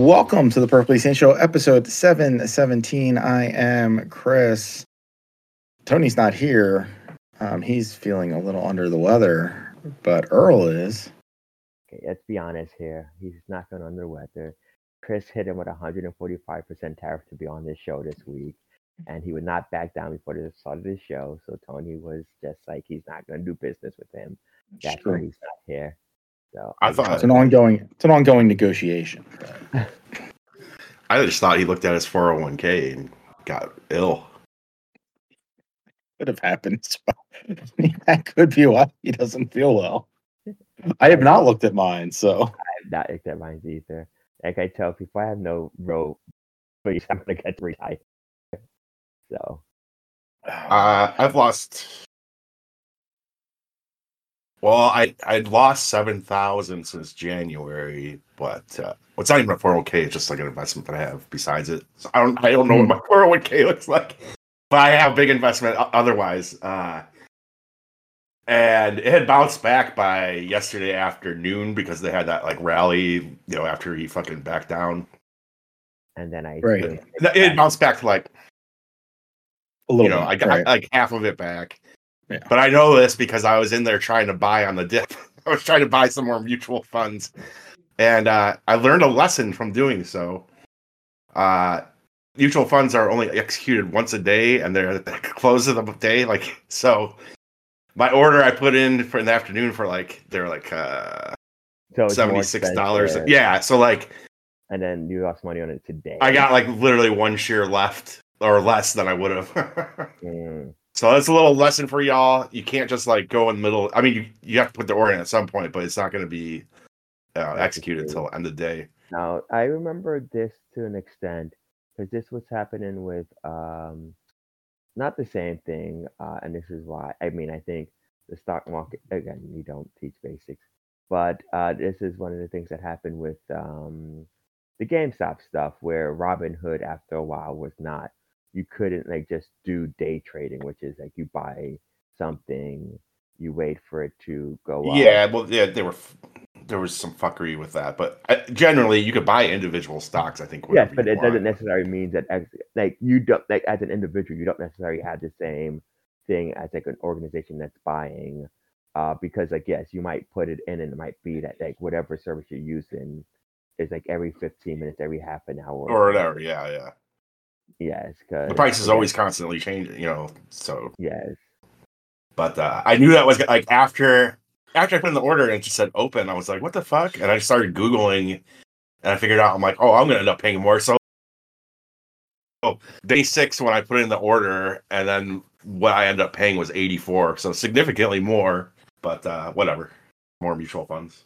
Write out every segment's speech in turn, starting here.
Welcome to the Perfectly Sane Show, episode 717. I am Chris. Tony's not here. He's feeling a little under the weather, but Earl is. Okay, let's be honest here. He's not going under the weather. Chris hit him with 145% tariff to be on this show this week, and he would not back down before the start of the show. So Tony was just like, he's not going to do business with him. That's why he's not here. So I thought it's an ongoing negotiation. I just thought he looked at his 401k and got ill. Could have happened. That could be why he doesn't feel well. I have not looked at mine, so I have not looked at mine either. Like I tell people, I have no road, but I'm gonna get retired. So I've lost. Well, I'd lost 7,000 since January, but it's not even a 401k. It's just like an investment that I have besides it. So I don't know what my 401k looks like, but I have big investment otherwise. And it had bounced back by yesterday afternoon because they had that like rally, after he fucking backed down. And then it bounced back to like a little. I got like half of it back. Yeah. But I know this because I was in there trying to buy on the dip. I was trying to buy some more mutual funds, and I learned a lesson from doing so. Mutual funds are only executed once a day, and they're at the close of the day. Like so. My order I put in for in the afternoon for they're like $76. Yeah, so like, and then you lost money on it today. I got like literally one share left or less than I would have. So that's a little lesson for y'all. You can't just like go in the middle. I mean, you have to put the order in at some point, but it's not going to be executed until end of the day. Now I remember this to an extent because this was happening with not the same thing, and this is why. I mean, I think the stock market, again, we don't teach basics, but this is one of the things that happened with the GameStop stuff, where Robinhood, after a while, was not. You couldn't like just do day trading, which is like you buy something, you wait for it to go up. Yeah, well, yeah, there was some fuckery with that, but generally you could buy individual stocks. I think. Yes, but it doesn't necessarily mean that like you don't like as an individual you don't necessarily have the same thing as like an organization that's buying, because like yes, you might put it in and it might be that like whatever service you're using is like every 15 minutes, every half an hour, or whatever. Yeah. Yes, because the price is always constantly changing. So yes. But I knew that was like after I put in the order and it just said open, I was like, what the fuck? And I started Googling and I figured out, I'm like, oh, I'm going to end up paying more. So day 6 when I put in the order, and then what I ended up paying was 84. So significantly more, but whatever. More mutual funds.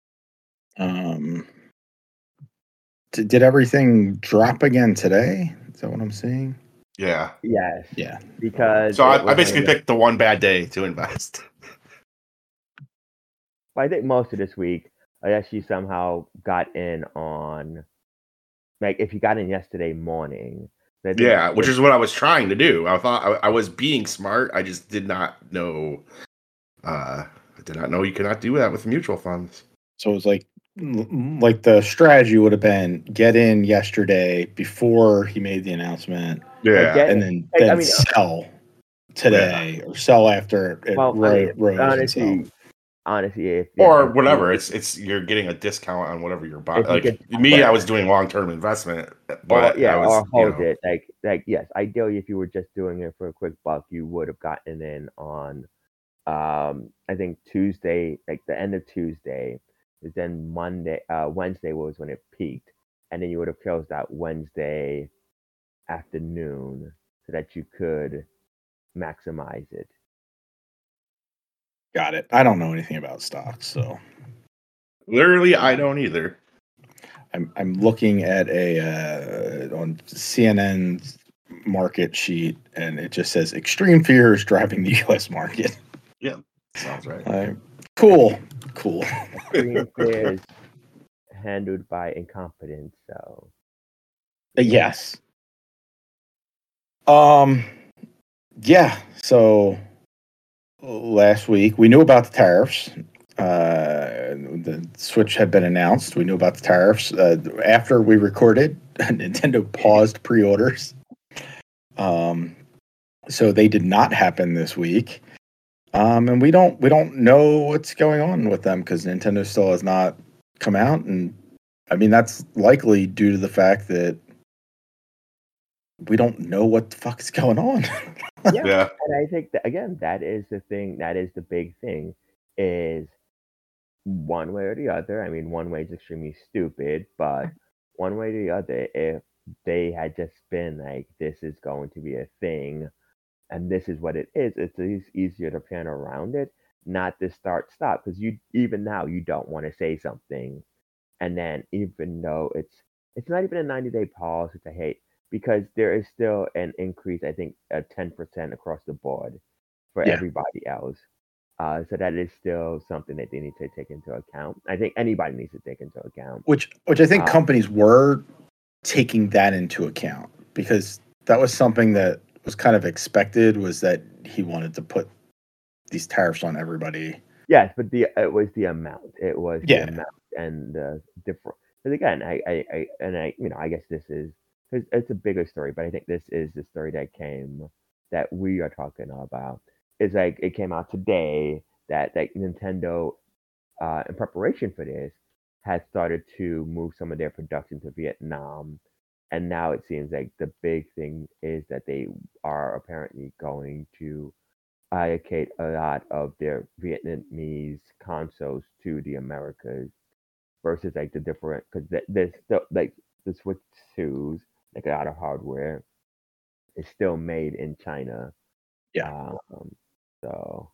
Did everything drop again today? Is that what I'm seeing? Yeah. Yes. Yeah. Because so I basically picked the one bad day to invest. I think most of this week, I actually somehow got in on, like, if you got in yesterday morning. Yeah, which is what I was trying to do. I thought I was being smart. I just did not know. I did not know you could not do that with mutual funds. So it was like the strategy would have been get in yesterday before he made the announcement. Yeah, and then sell today or sell after it rose. Honestly, or whatever, it's you're getting a discount on whatever you're buying. Like I was doing long-term investment, but I was, or hold it. Like yes, ideally, if you were just doing it for a quick buck, you would have gotten in on, I think Tuesday, like the end of Tuesday, is then Wednesday was when it peaked, and then you would have closed out Wednesday afternoon so that you could maximize it. Got it. I don't know anything about stocks, so literally I don't either. I'm looking at on CNN's market sheet, and it just says extreme fear is driving the U.S. market. Yeah, sounds right. Cool. Extreme fear is handled by incompetence. So yes. Yeah. So last week we knew about the tariffs. The Switch had been announced. We knew about the tariffs. After we recorded, Nintendo paused pre-orders. So they did not happen this week. And we don't know what's going on with them because Nintendo still has not come out, and I mean that's likely due to the fact that we don't know what the fuck is going on. Yeah. And I think that again, that is the thing. That is the big thing. Is one way or the other. I mean, one way is extremely stupid, but one way or the other, if they had just been like, this is going to be a thing and this is what it is, it's easier to plan around it, not to start stop. Because you even now you don't want to say something, and then even though it's not even a 90-day pause, which I hate because there is still an increase. I think 10% across the board for Yeah. everybody else. So that is still something that they need to take into account. I think anybody needs to take into account. Which I think companies were taking that into account because that was something that was kind of expected, was that he wanted to put these tariffs on everybody. Yes, but it was the amount. It was Yeah. the amount and the different. Because again, I guess this is because it's a bigger story, but I think this is the story that we are talking about. It's like it came out today that Nintendo, in preparation for this, has started to move some of their production to Vietnam, and now it seems like the big thing is that they are apparently going to allocate a lot of their Vietnamese consoles to the Americas versus like the different because there's still like the Switch 2s, like a lot of hardware is still made in China. Yeah. So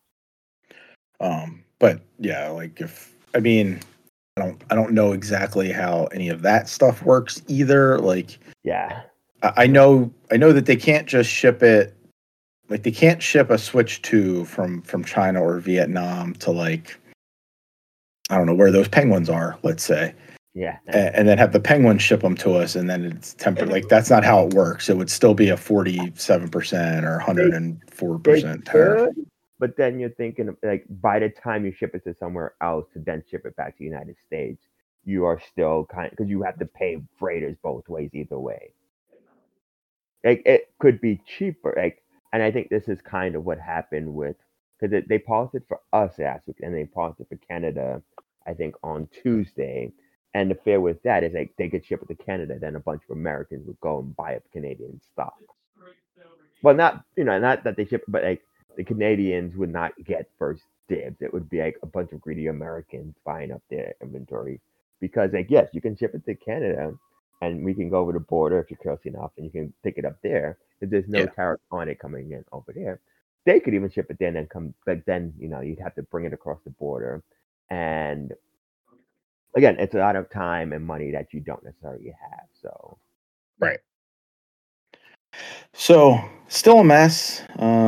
But yeah, like I don't know exactly how any of that stuff works either. Like, yeah, I know that they can't just ship it. Like, they can't ship a Switch 2 from China or Vietnam to, like, I don't know where those penguins are, let's say. yeah, And then have the penguins ship them to us, and then it's tempered. Like, that's not how it works. It would still be a 47% or 104% tariff. but then you're thinking like by the time you ship it to somewhere else to then ship it back to the United States, you are still because you have to pay freighters both ways either way. Like it could be cheaper, like, and I think this is kind of what happened with because they paused it for us last week and they paused it for Canada, I think on Tuesday. And the fear with that is like they could ship it to Canada, then a bunch of Americans would go and buy up Canadian stock. Well, not that they ship, but like the Canadians would not get first dibs. It would be like a bunch of greedy Americans buying up their inventory because, like, yes, you can ship it to Canada, and we can go over the border if you're close enough, and you can pick it up there. If there's no tariff on it coming in over there, they could even ship it then and come. But then you'd have to bring it across the border, and again, it's a lot of time and money that you don't necessarily have. So Right. So still a mess.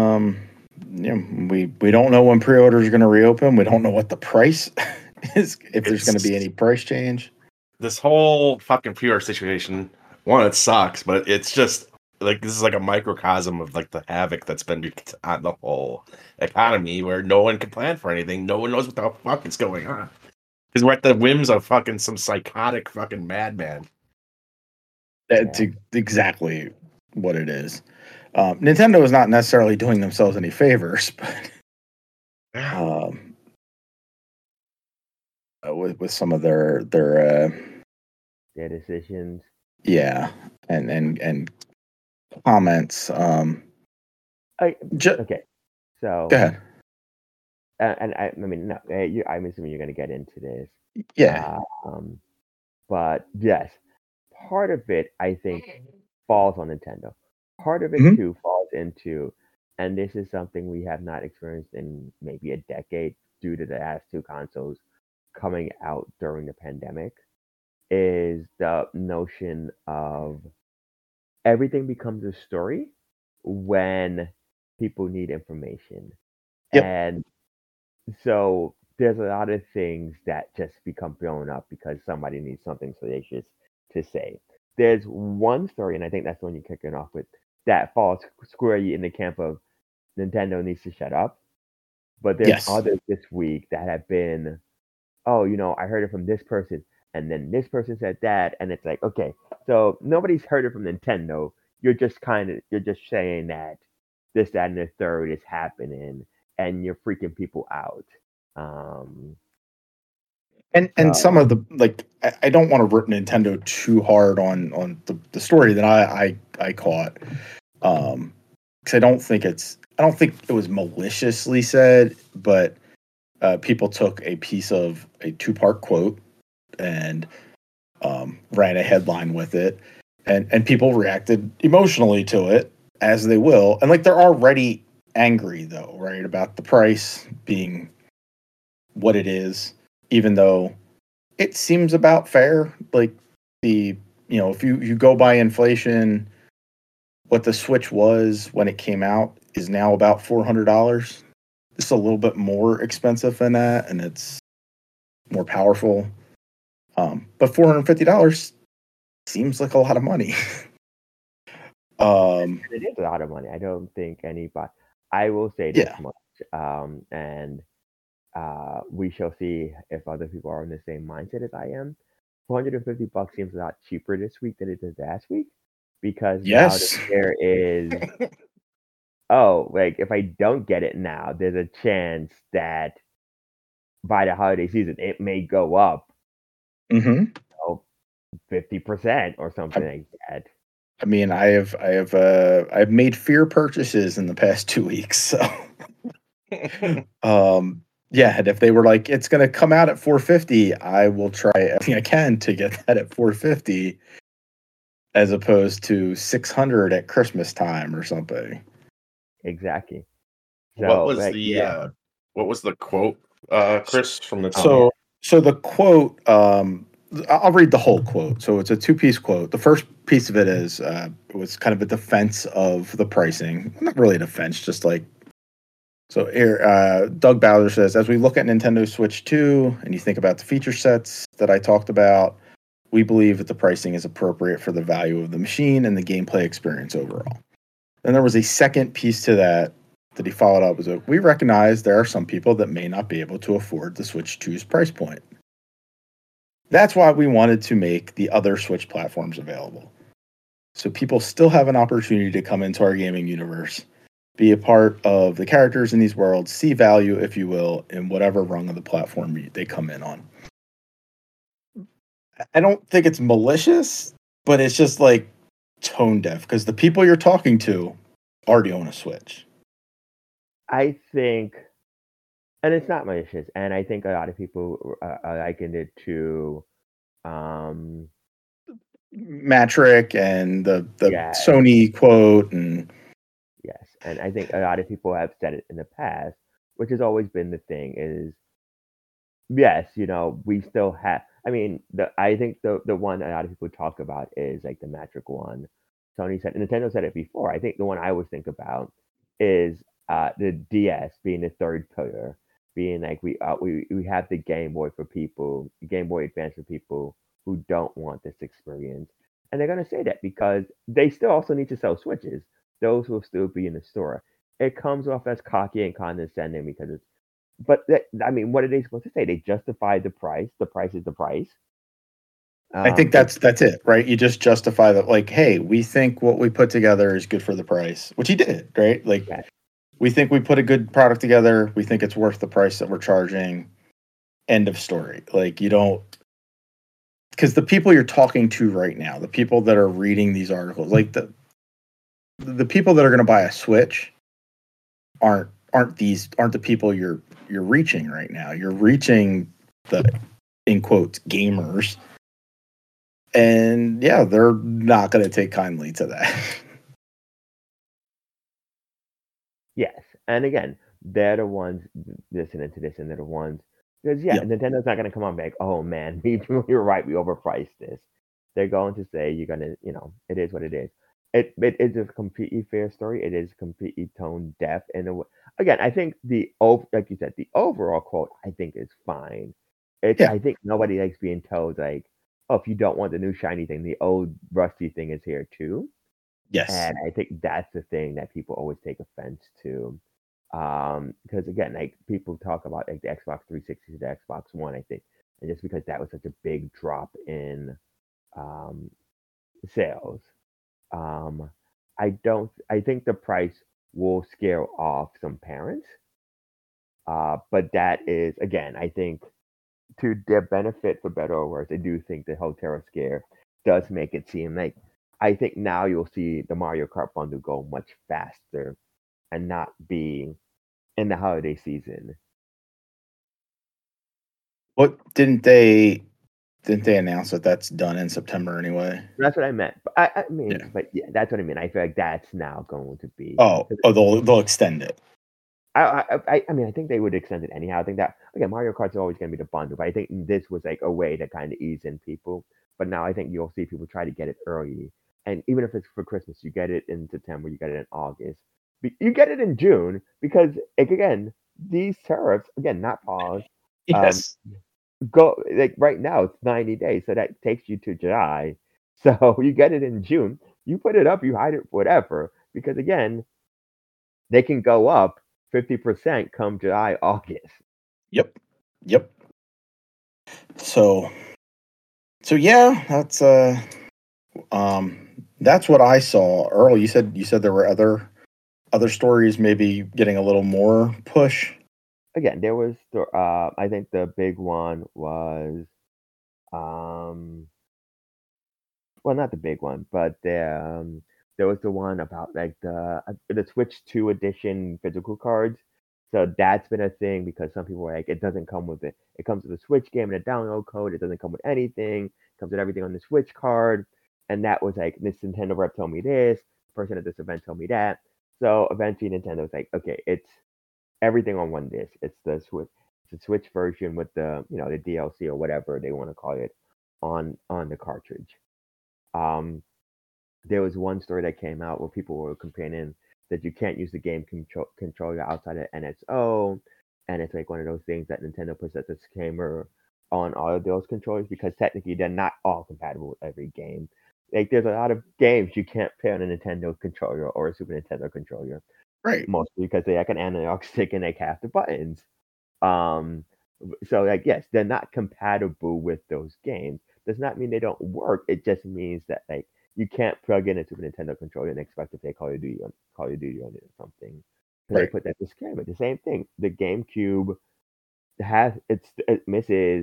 We don't know when pre-orders are going to reopen. We don't know what the price is, if there's going to be any price change. This whole fucking pre-order situation, one, it sucks, but it's just like this is like a microcosm of like the havoc that's been on the whole economy, where no one can plan for anything. No one knows what the fuck is going on because we're at the whims of fucking some psychotic fucking madman. That's exactly what it is. Nintendo is not necessarily doing themselves any favors, but with some of their decisions. Yeah, and comments. Okay, so go ahead. And I mean, no, I'm assuming you're going to get into this. Yeah. But yes, part of it I think falls on Nintendo. Part of it too falls into, and this is something we have not experienced in maybe a decade due to the last two consoles coming out during the pandemic, is the notion of everything becomes a story when people need information. Yep. And so there's a lot of things that just become blown up because somebody needs something salacious to say. There's one story, and I think that's the one you're kicking off with, that falls squarely in the camp of Nintendo needs to shut up. But there's others this week that have been oh, I heard it from this person, and then this person said that, and it's like, okay, so nobody's heard it from Nintendo. You're just saying that this, that, and the third is happening, and you're freaking people out. Um, And some so of the I don't want to rip Nintendo too hard on the story that I caught. Because I don't think it was maliciously said, but people took a piece of a 2-part quote and ran a headline with it, and people reacted emotionally to it, as they will, and like they're already angry though, right, about the price being what it is, even though it seems about fair. Like if you go by inflation, what the Switch was when it came out is now about $400. It's a little bit more expensive than that, and it's more powerful. But $450 seems like a lot of money. it is a lot of money. I don't think anybody. I will say this Yeah. much, and we shall see if other people are in the same mindset as I am. $450 seems a lot cheaper this week than it did last week, because now Yes. there is, oh, like if I don't get it now, there's a chance that by the holiday season it may go up, Mm-hmm. 50% or something like that. I mean, I've made fear purchases in the past 2 weeks, so yeah, and if they were like, it's gonna come out at 450, I will try everything I can to get that at 450, as opposed to 600 at Christmas time or something. Exactly. What So, was like, yeah. what was the quote, Chris, from the So the quote, I'll read the whole quote. So it's a 2-piece quote. The first piece of it is it was kind of a defense of the pricing. Not really a defense, just like, so here, Doug Bowser says, as we look at Nintendo Switch 2 and you think about the feature sets that I talked about, we believe that the pricing is appropriate for the value of the machine and the gameplay experience overall. Then there was a second piece to that he followed up with, we recognize there are some people that may not be able to afford the Switch 2's price point. That's why we wanted to make the other Switch platforms available, so people still have an opportunity to come into our gaming universe, be a part of the characters in these worlds, see value, if you will, in whatever rung of the platform they come in on. I don't think it's malicious, but it's just like tone deaf, because the people you're talking to already own a Switch. I think, and it's not malicious, and I think a lot of people likened it to, Matrick and the yes, Sony quote, and yes, and I think a lot of people have said it in the past, which has always been the thing is, yes, we still have. I mean, I think the one a lot of people talk about is like the Matric one. Sony said, Nintendo said it before. I think the one I always think about is the DS being the third pillar, being like we have the Game Boy for people, Game Boy Advance for people who don't want this experience, and they're gonna say that because they still also need to sell Switches. Those will still be in the store. It comes off as cocky and condescending because it's, but I mean, what are they supposed to say? They justify the price. The price is the price. I think that's it, right? You just justify that, like, hey, we think what we put together is good for the price, which he did, right? Like, yeah. we think we put a good product together. We think it's worth the price that we're charging. End of story. Like, you don't, because the people you're talking to right now, the people that are reading these articles, like the people that are going to buy a Switch aren't the people you're reaching right now. You're reaching the, in quotes, gamers. And yeah, they're not going to take kindly to that. Yes, and again, they're the ones listening to this, and they're the ones because Yep. Nintendo's not gonna come on back. Oh man, you're right. We overpriced this. They're going to say you're gonna, it is what it is. It is a completely fair story. It is completely tone deaf, and again, I think like you said, the overall quote I think is fine. Yeah. I think nobody likes being told like, oh, if you don't want the new shiny thing, the old rusty thing is here too. Yes. And I think that's the thing that people always take offense to Because again, like people talk about like the Xbox 360 to the Xbox One, I think, and just because that was such a big drop in um, sales, um, I think the price will scare off some parents. But that is again, I think to their benefit, for better or worse, I do think the whole Terra scare does make it seem like I think now you'll see the Mario Kart bundle go much faster and not be in the holiday season. What didn't they announce that that's done in September anyway? That's what I meant. But I mean, Yeah. but yeah, that's what I mean. I feel like that's now going to be. Oh, they'll extend it. I mean, I think they would extend it anyhow. I think that again, Mario Kart's always going to be the bundle, but I think this was like a way to kind of ease in people. But now I think you'll see people try to get it early, and even if it's for Christmas, you get it in September, you get it in August, you get it in June because like, again, these tariffs again not paused. Um, Yes. go like right now it's 90 days, so that takes you to July. So you get it in June, you put it up, you hide it, whatever, because again, they can go up 50% come July, August. Yep. Yep. So yeah, that's what I saw. Earl, you said there were other stories maybe getting a little more push. Again, there was I think the big one was um well, not the big one, but there was the one about like the Switch 2 edition physical cards. So that's been a thing because some people were like, it doesn't come with it. It comes with a Switch game and a download code. It doesn't come with anything. It comes with everything on the Switch card. And that was like, this Nintendo rep told me this. The person at this event told me that. So eventually Nintendo was like, okay, it's everything on one disc. It's the Switch version with the the DLC or whatever they want to call it on the cartridge. Um, there was one story that came out where people were complaining that you can't use the game controller outside of NSO, and it's like one of those things that Nintendo puts as a disclaimer on all of those controllers because technically they're not all compatible with every game. Like there's a lot of games you can't play on a Nintendo controller or a Super Nintendo controller, Right. mostly because they have an analog stick and they have the buttons. Um, so like yes, they're not compatible with those games. Does not mean they don't work. It just means that like you can't plug in a Super Nintendo controller and expect to play Call of Duty on it or something. So they Right. put that disclaimer. The same thing. The GameCube it misses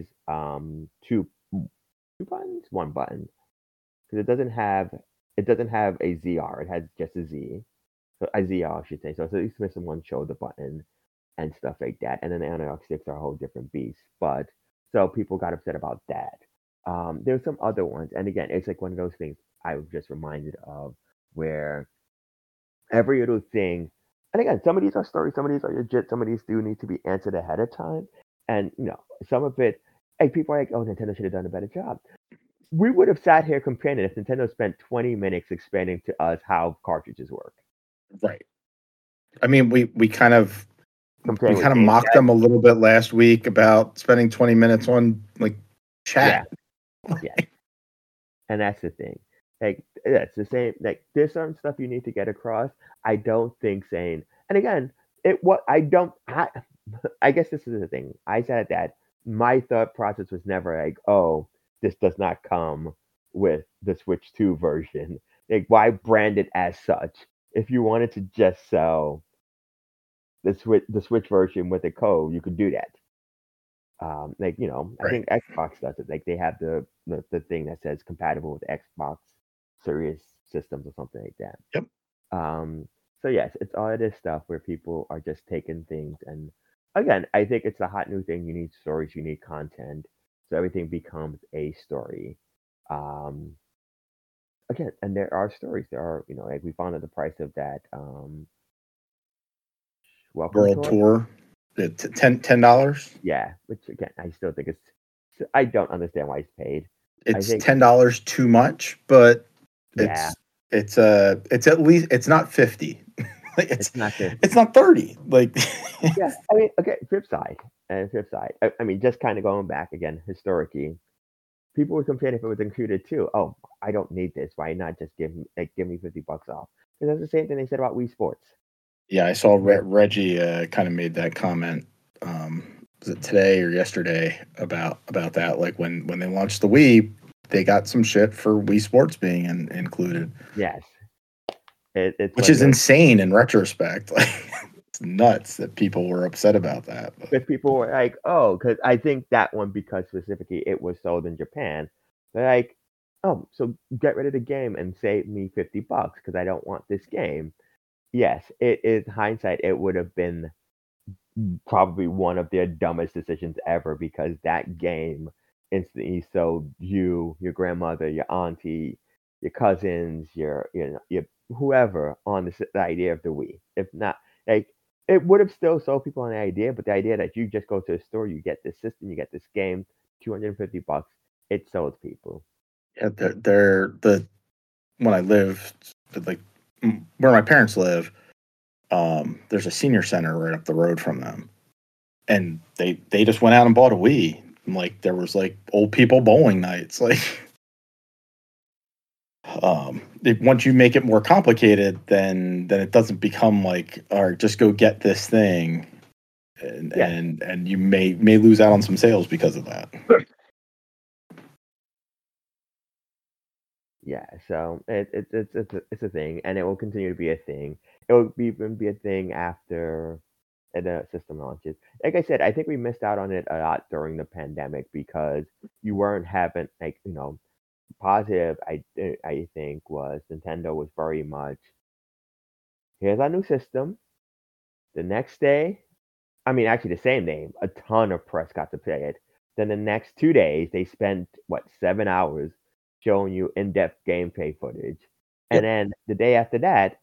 two buttons, one button because it doesn't have a ZR. It has just a Z. So a ZR, I should say. So it's at least missing one shoulder button and stuff like that. And then the analog sticks are a whole different beast. But so people got upset about that. There's some other ones, and again, it's like one of those things I was just reminded of where every little thing, and again, some of these are stories, some of these are legit, some of these do need to be answered ahead of time, and some of it, like people are like, oh, Nintendo should have done a better job. We would have sat here complaining if Nintendo spent 20 minutes explaining to us how cartridges work. Right. I mean, we kind of Complaining with mocked them a little bit last week about spending 20 minutes on like chat. Yeah. And that's the thing. Like, it's the same. Like, there's certain stuff you need to get across. I don't think saying, and again, I guess this is the thing. I said that my thought process was never like, oh, this does not come with the Switch 2 version. Like, why brand it as such? If you wanted to just sell the Switch version with a code, you could do that. I Right. think Xbox does it. Like they have the thing that says compatible with Xbox Series systems or something like that. Yep. Um, so yes, it's all of this stuff where people are just taking things and again, I think it's a hot new thing. You need stories, you need content, so everything becomes a story. Um, again, and there are stories. There are, like we found out the price of that welcome World tour. tour. $10. Yeah, which again, I still think I don't understand why it's paid. I It's think $10 too much, but yeah, it's at least it's not 50. it's not this. It's not 30. Like Yeah, I mean, okay, flip side. I mean, just kind of going back again historically, people would complain if it was included too. Oh, I don't need this. Why not just give me $50 off? Because that's the same thing they said about Wii Sports. Yeah, I saw Reggie kind of made that comment. Was it today or yesterday about that? Like when they launched the Wii, they got some shit for Wii Sports being included, Yes, it's which like is insane in retrospect. Like it's nuts that people were upset about that. But because people were like, oh, because I think that one, because specifically it was sold in Japan, they're like, oh, so get rid of the game and save me $50 because I don't want this game. Yes, it is hindsight. It would have been probably one of their dumbest decisions ever because that game instantly sold you, your grandmother, your auntie, your cousins, your whoever on the idea of the Wii. If not, like it would have still sold people on the idea, but the idea that you just go to the store, you get this system, you get this game, $250, it sold people. yeah, they're the when I lived like where my parents live. There's a senior center right up the road from them, and they just went out and bought a Wii. And, like there was like old people bowling nights. Like once you make it more complicated, then it doesn't become like, all right, just go get this thing, and Yeah, and you may lose out on some sales because of that. yeah. So it's a thing, and it will continue to be a thing. It will even be a thing after the system launches. Like I said, I think we missed out on it a lot during the pandemic because you weren't having like positive. I think was Nintendo was very much, here's our new system. The next day, I mean actually the same day, a ton of press got to play it. Then the next 2 days they spent what 7 hours showing you in-depth gameplay footage, and Yep. then the day after that,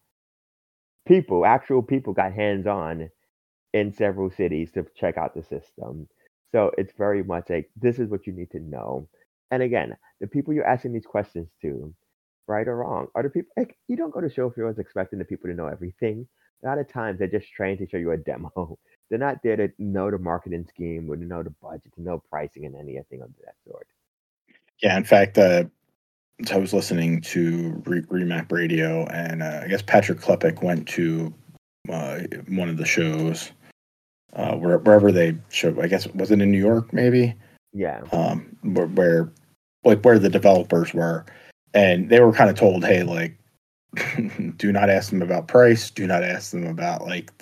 actual people got hands on in several cities to check out the system. So it's very much like this is what you need to know. And again, the people you're asking these questions to, right or wrong, are the people like you don't go to show fields expecting the people to know everything. A lot of times they're just trained to show you a demo. They're not there to know the marketing scheme or to know the budget, to know pricing and anything of that sort. Yeah. In fact, so I was listening to Remap Radio, and I guess Patrick Klepek went to one of the shows, wherever they show. I guess was it in New York, maybe, Yeah. where like where the developers were, and they were kind of told, hey, like, do not ask them about price. Do not ask them about like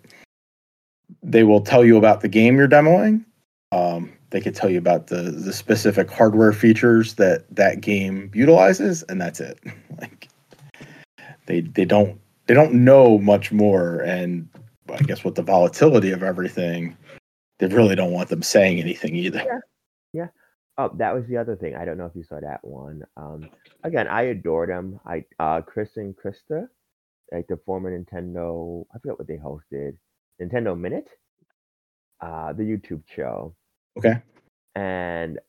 they will tell you about the game you're demoing. They could tell you about the specific hardware features that game utilizes, and that's it. Like they don't know much more, and I guess with the volatility of everything, they really don't want them saying anything either. Yeah. Yeah. Oh, that was the other thing. I don't know if you saw that one. Again, I adore them. Chris and Krista, like the former Nintendo, I forget what they hosted, Nintendo Minute, the YouTube show, Okay. and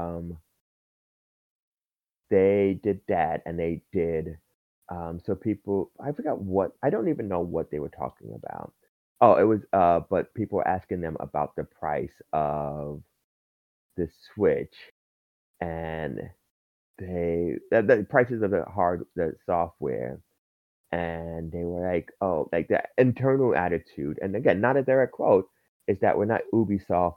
they did that, and they did, so people, I forgot what, I don't even know what they were talking about. Oh, it was, but people were asking them about the price of the Switch, and the prices of the software, and they were like, "Oh, like the internal attitude." And again, not a direct quote, is that we're not Ubisoft.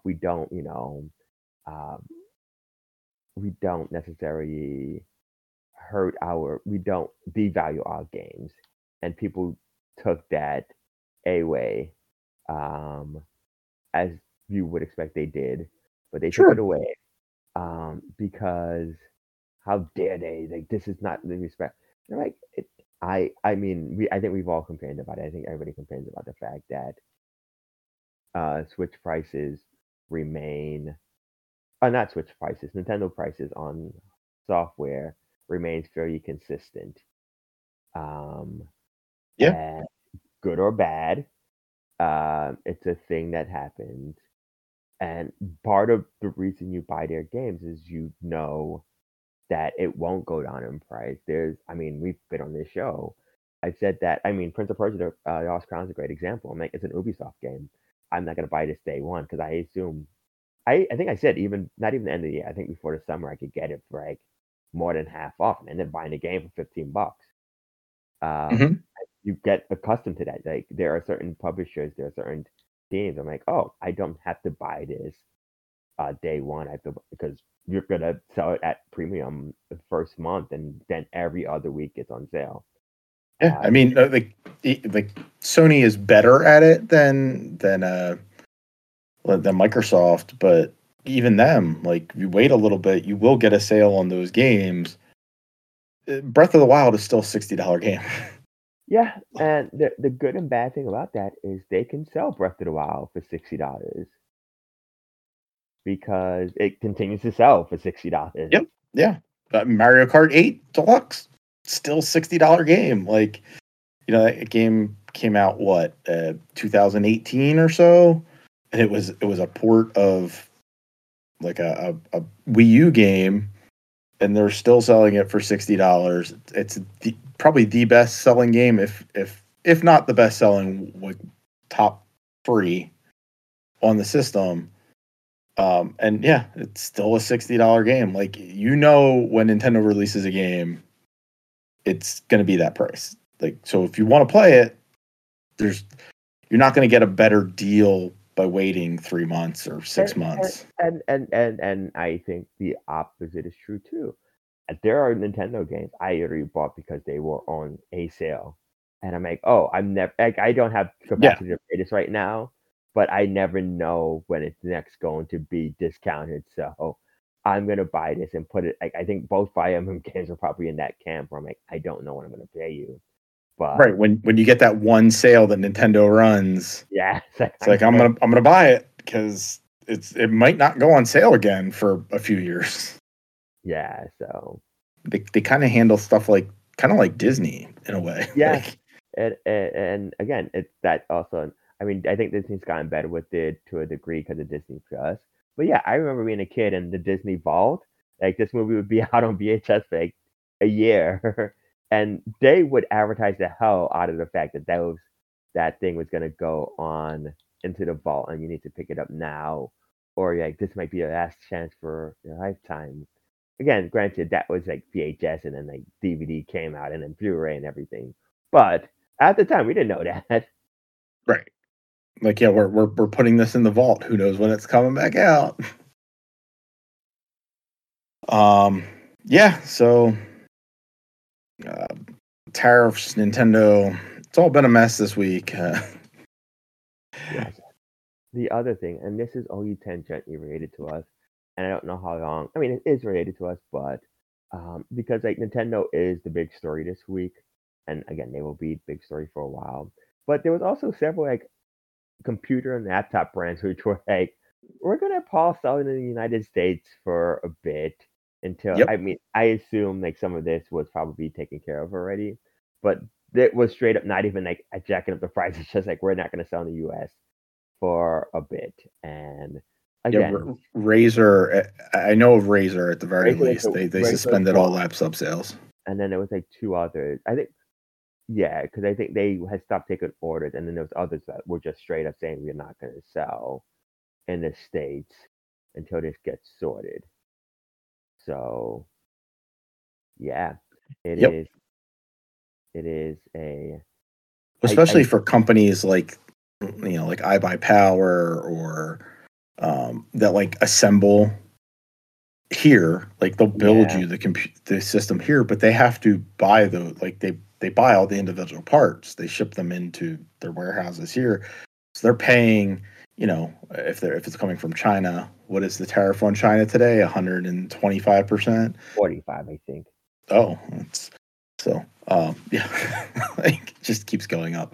Um, we don't necessarily we don't devalue our games, and people took that a way, um, as you would expect they did, but they took it Sure. away, because how dare they? Like this is not the respect. They're like, I mean, I think we've all complained about it. I think everybody complains about the fact that Switch prices remain, not Switch prices, Nintendo prices on software remains fairly consistent. Um, Yeah. and good or bad, it's a thing that happens. And part of the reason you buy their games is that it won't go down in price. I mean, we've been on this show. I said that, I mean, Prince of Persia, The Lost Crown is a great example. I'm like, it's an Ubisoft game. I'm not going to buy this day one because I assume, I think I said, not even the end of the year, I think before the summer, I could get it for like more than half off and end up buying the game for $15. Um, Hmm. you get accustomed to that. Like there are certain publishers, there are certain games. I'm like, oh, I don't have to buy this day one. I have to because you're gonna sell it at premium the first month, and then every other week it's on sale. Yeah, I mean, like Sony is better at it than Microsoft, but even them, like you wait a little bit, you will get a sale on those games. Breath of the Wild is still a $60 game. Yeah, and the good and bad thing about that is they can sell Breath of the Wild for $60 because it continues to sell for $60. Yep. Yeah. Mario Kart 8 Deluxe, still $60 game. Like, you know, that game came out 2018 or so, and it was a port of like a Wii U game, and they're still selling it for $60. It's probably the best selling game, if not the best selling, like top 3 on the system. And yeah, it's still a $60 game. Like, you know, when Nintendo releases a game, it's going to be that price. Like, so if you want to play it, you're not going to get a better deal by waiting 3 months or 6 months. And I think the opposite is true too. There are Nintendo games I already bought because they were on a sale, and I'm like, oh, I don't have capacity to pay this right now, but I never know when it's next going to be discounted. So I'm gonna buy this and put it. Like, I think both Fire Emblem games are probably in that camp where I'm like, I don't know when I'm gonna pay you. But right, when you get that one sale that Nintendo runs, yeah, it's like I'm gonna buy it because it might not go on sale again for a few years. Yeah, so they kind of handle stuff kind of like Disney in a way. Yeah, and again, it's that also. I mean, I think Disney's gotten better with it to a degree because of Disney Plus. But yeah, I remember being a kid and the Disney Vault. Like, this movie would be out on VHS for like a year, and they would advertise the hell out of the fact that thing was gonna go on into the vault, and you need to pick it up now, or like this might be your last chance for your lifetime. Again, granted, that was like VHS, and then like DVD came out, and then Blu-ray and everything. But at the time, we didn't know that. Right. Like, yeah, we're putting this in the vault. Who knows when it's coming back out? Yeah. So, tariffs, Nintendo. It's all been a mess this week. Yes. The other thing, and this is only tangentially related to us, and I don't know how long. I mean, it is related to us, but because like Nintendo is the big story this week, and again, they will be big story for a while. But there was also several like computer and laptop brands which were like, we're gonna pause selling in the United States for a bit until. Yep. I mean, I assume like some of this was probably taken care of already, but it was straight up not even like jacking up the price. It's just like, we're not gonna sell in the U.S. for a bit, and again, Razer. I know of Razer at the very Razer least. They suspended all laptop sales. and then there was like 2 others. I think, yeah, because I think they had stopped taking orders, and then there was others that were just straight up saying we're not going to sell in the States until this gets sorted. So, yeah, it Yep. is. It is a Especially for companies like, you know, like iBuyPower or that like assemble here. Like, they'll build you the system here, but they have to buy they buy all the individual parts. They ship them into their warehouses here. So they're paying, you know, if it's coming from China, what is the tariff on China today? 125%? 45, I think. Oh, that's so yeah, like, it just keeps going up.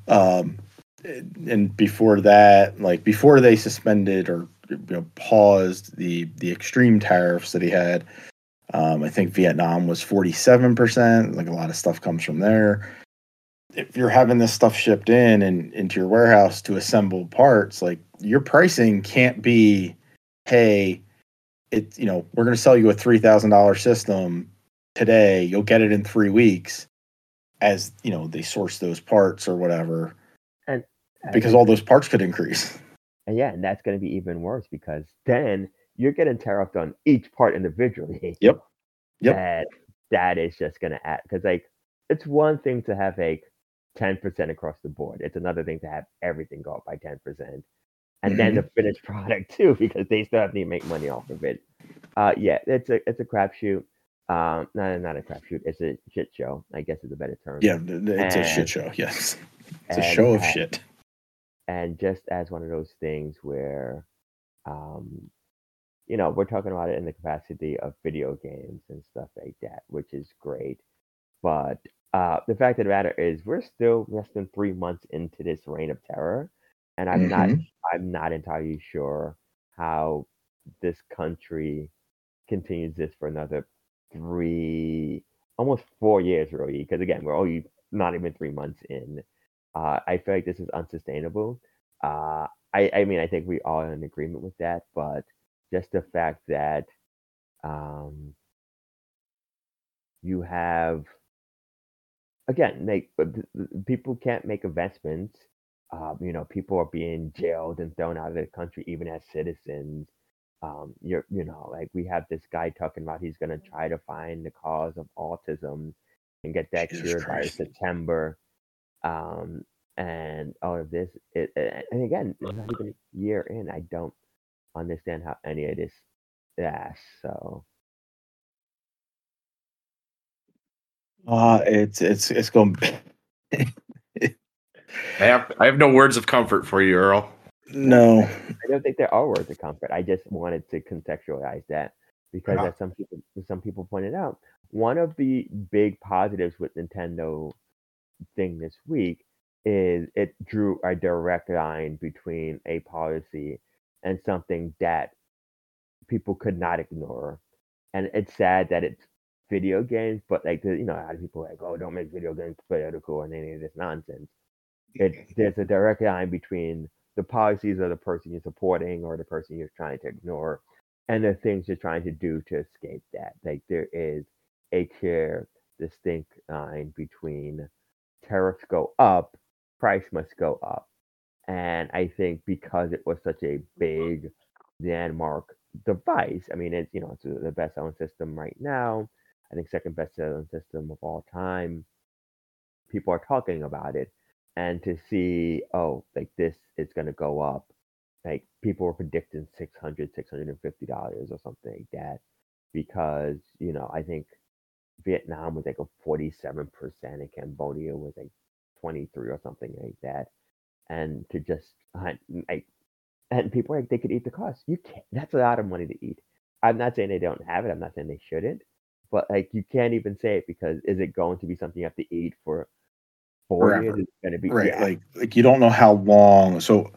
And before that, like before they suspended or, you know, paused the extreme tariffs that he had, I think Vietnam was 47%. Like, a lot of stuff comes from there. If you're having this stuff shipped in and into your warehouse to assemble parts, like, your pricing can't be, hey, you know, we're going to sell you a $3,000 system today. You'll get it in 3 weeks, as you know, they source those parts or whatever, And because all those parts could increase. And yeah, and that's going to be even worse because then you're getting tariffed on each part individually. Yep. And that is just going to add, because like, it's one thing to have like 10% across the board. It's another thing to have everything go up by 10%. And then the finished product too, because they still have to make money off of it. Yeah, it's a crapshoot. Not a crapshoot. It's a shit show, I guess is a better term. Yeah, it's a shit show. Yes, it's a and show of shit. And just as one of those things where, we're talking about it in the capacity of video games and stuff like that, which is great. But the fact of the matter is, we're still less than 3 months into this reign of terror, and I'm not entirely sure how this country continues this for another almost 4 years, really. Because again, we're only not even 3 months in. I feel like this is unsustainable. I mean, I think we all are in agreement with that, but just the fact that you have, again, people can't make investments. People are being jailed and thrown out of the country even as citizens. Like we have this guy talking about he's going to try to find the cause of autism and get that cured by September. And all of this, and again, it's not even a year in. I don't understand how any of this lasts. So it's going. I have no words of comfort for you, Earl. No, I don't think there are words of comfort. I just wanted to contextualize that because, as some people pointed out, one of the big positives with Nintendo thing this week is it drew a direct line between a policy and something that people could not ignore. And it's sad that it's video games, but like a lot of people are like, oh, don't make video games political and any of this nonsense. There's a direct line between the policies of the person you're supporting or the person you're trying to ignore and the things you're trying to do to escape that. Like there is a clear, distinct line between tariffs go up, price must go up. And I think because it was such a big landmark device, I mean, it's the best selling system right now. I think second best selling system of all time. People are talking about it, and to see, oh, like this, it's gonna go up. Like people were predicting $650 or something like that, because I think Vietnam was like a 47%, and Cambodia was like 23 or something like that. And to just like, and people are like they could eat the cost. You can't. That's a lot of money to eat. I'm not saying they don't have it. I'm not saying they shouldn't. But like you can't even say it because is it going to be something you have to eat for 4 years? It's going to be right. Yeah. Like you don't know how long. So,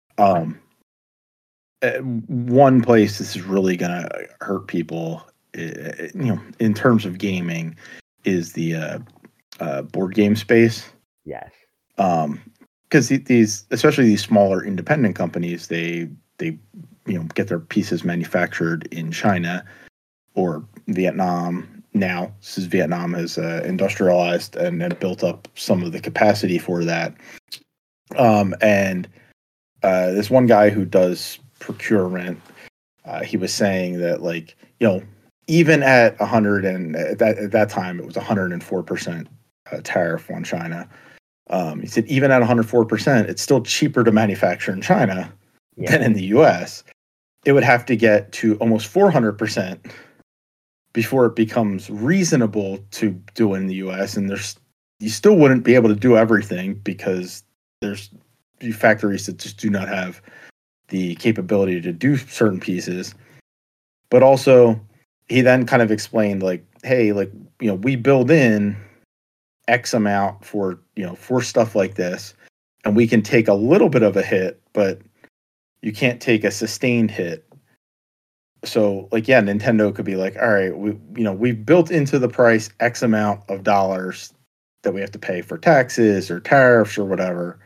one place this is really gonna hurt people, in terms of gaming, is the board game space. Yes. Because these, especially these smaller independent companies, they get their pieces manufactured in China or Vietnam. Now, since Vietnam has industrialized and built up some of the capacity for that, and this one guy who does procurement, he was saying that, like, even at 100, and at that time it was 104% tariff on China. He said even at 104%, it's still cheaper to manufacture in China than in the U.S. It would have to get to almost 400% before it becomes reasonable to do it in the U.S. And you still wouldn't be able to do everything because there's factories that just do not have the capability to do certain pieces. But also, he then kind of explained, like, hey, like, we build in X amount for stuff like this, and we can take a little bit of a hit, but you can't take a sustained hit. So, like, yeah, Nintendo could be like, all right, we've built into the price X amount of dollars that we have to pay for taxes or tariffs or whatever.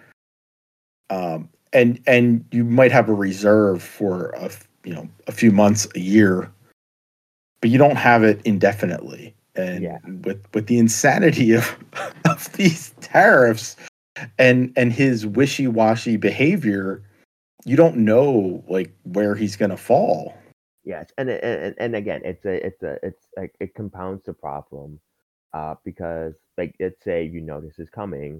And you might have a reserve for a few months, a year, but you don't have it indefinitely. And with the insanity of these tariffs and his wishy-washy behavior, you don't know, like, where he's going to fall. Yes, and again, it's like it compounds the problem, because, like, let's say this is coming,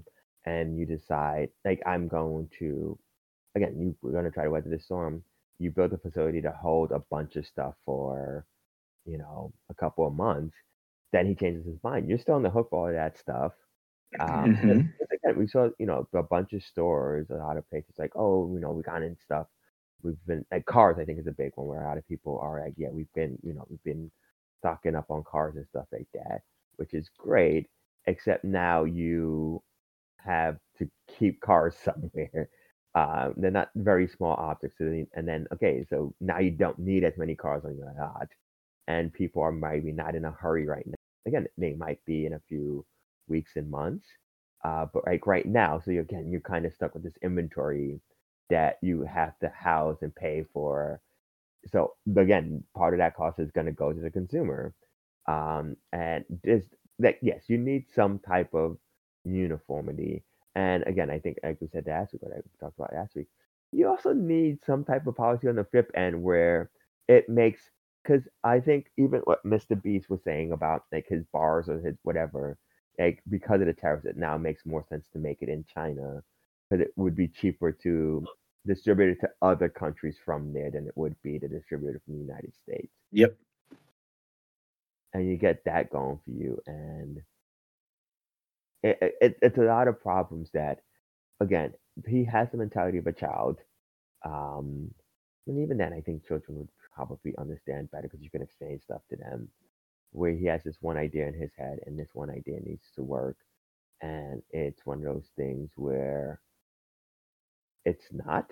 and you decide, like, I'm going to, again, we're going to try to weather the storm. You build a facility to hold a bunch of stuff for, a couple of months. Then he changes his mind. You're still on the hook for all of that stuff. Because Hmm. again, we saw, a bunch of stores, a lot of places like, oh, we got in stuff. We've been like cars. I think is a big one where a lot of people are like, yeah, we've been stocking up on cars and stuff like that, which is great. Except now you have to keep cars somewhere. They're not very small objects, and then okay, so now you don't need as many cars on your lot, and people are maybe not in a hurry right now. Again, they might be in a few weeks and months, but like right now, so you're kind of stuck with this inventory that you have to house and pay for. So again, part of that cost is going to go to the consumer, and this that yes, you need some type of uniformity. And again, I think like we said last week, what I talked about last week, you also need some type of policy on the flip end where it makes, because I think even what Mr. Beast was saying about like his bars or his whatever, like because of the tariffs, it now makes more sense to make it in China because it would be cheaper to distribute it to other countries from there than it would be to distribute it from the United States. Yep. And you get that going for you, and it's a lot of problems that, again, he has the mentality of a child. Um, and even then, I think children would probably understand better because you can explain stuff to them. Where he has this one idea in his head, and this one idea needs to work, and it's one of those things where it's not,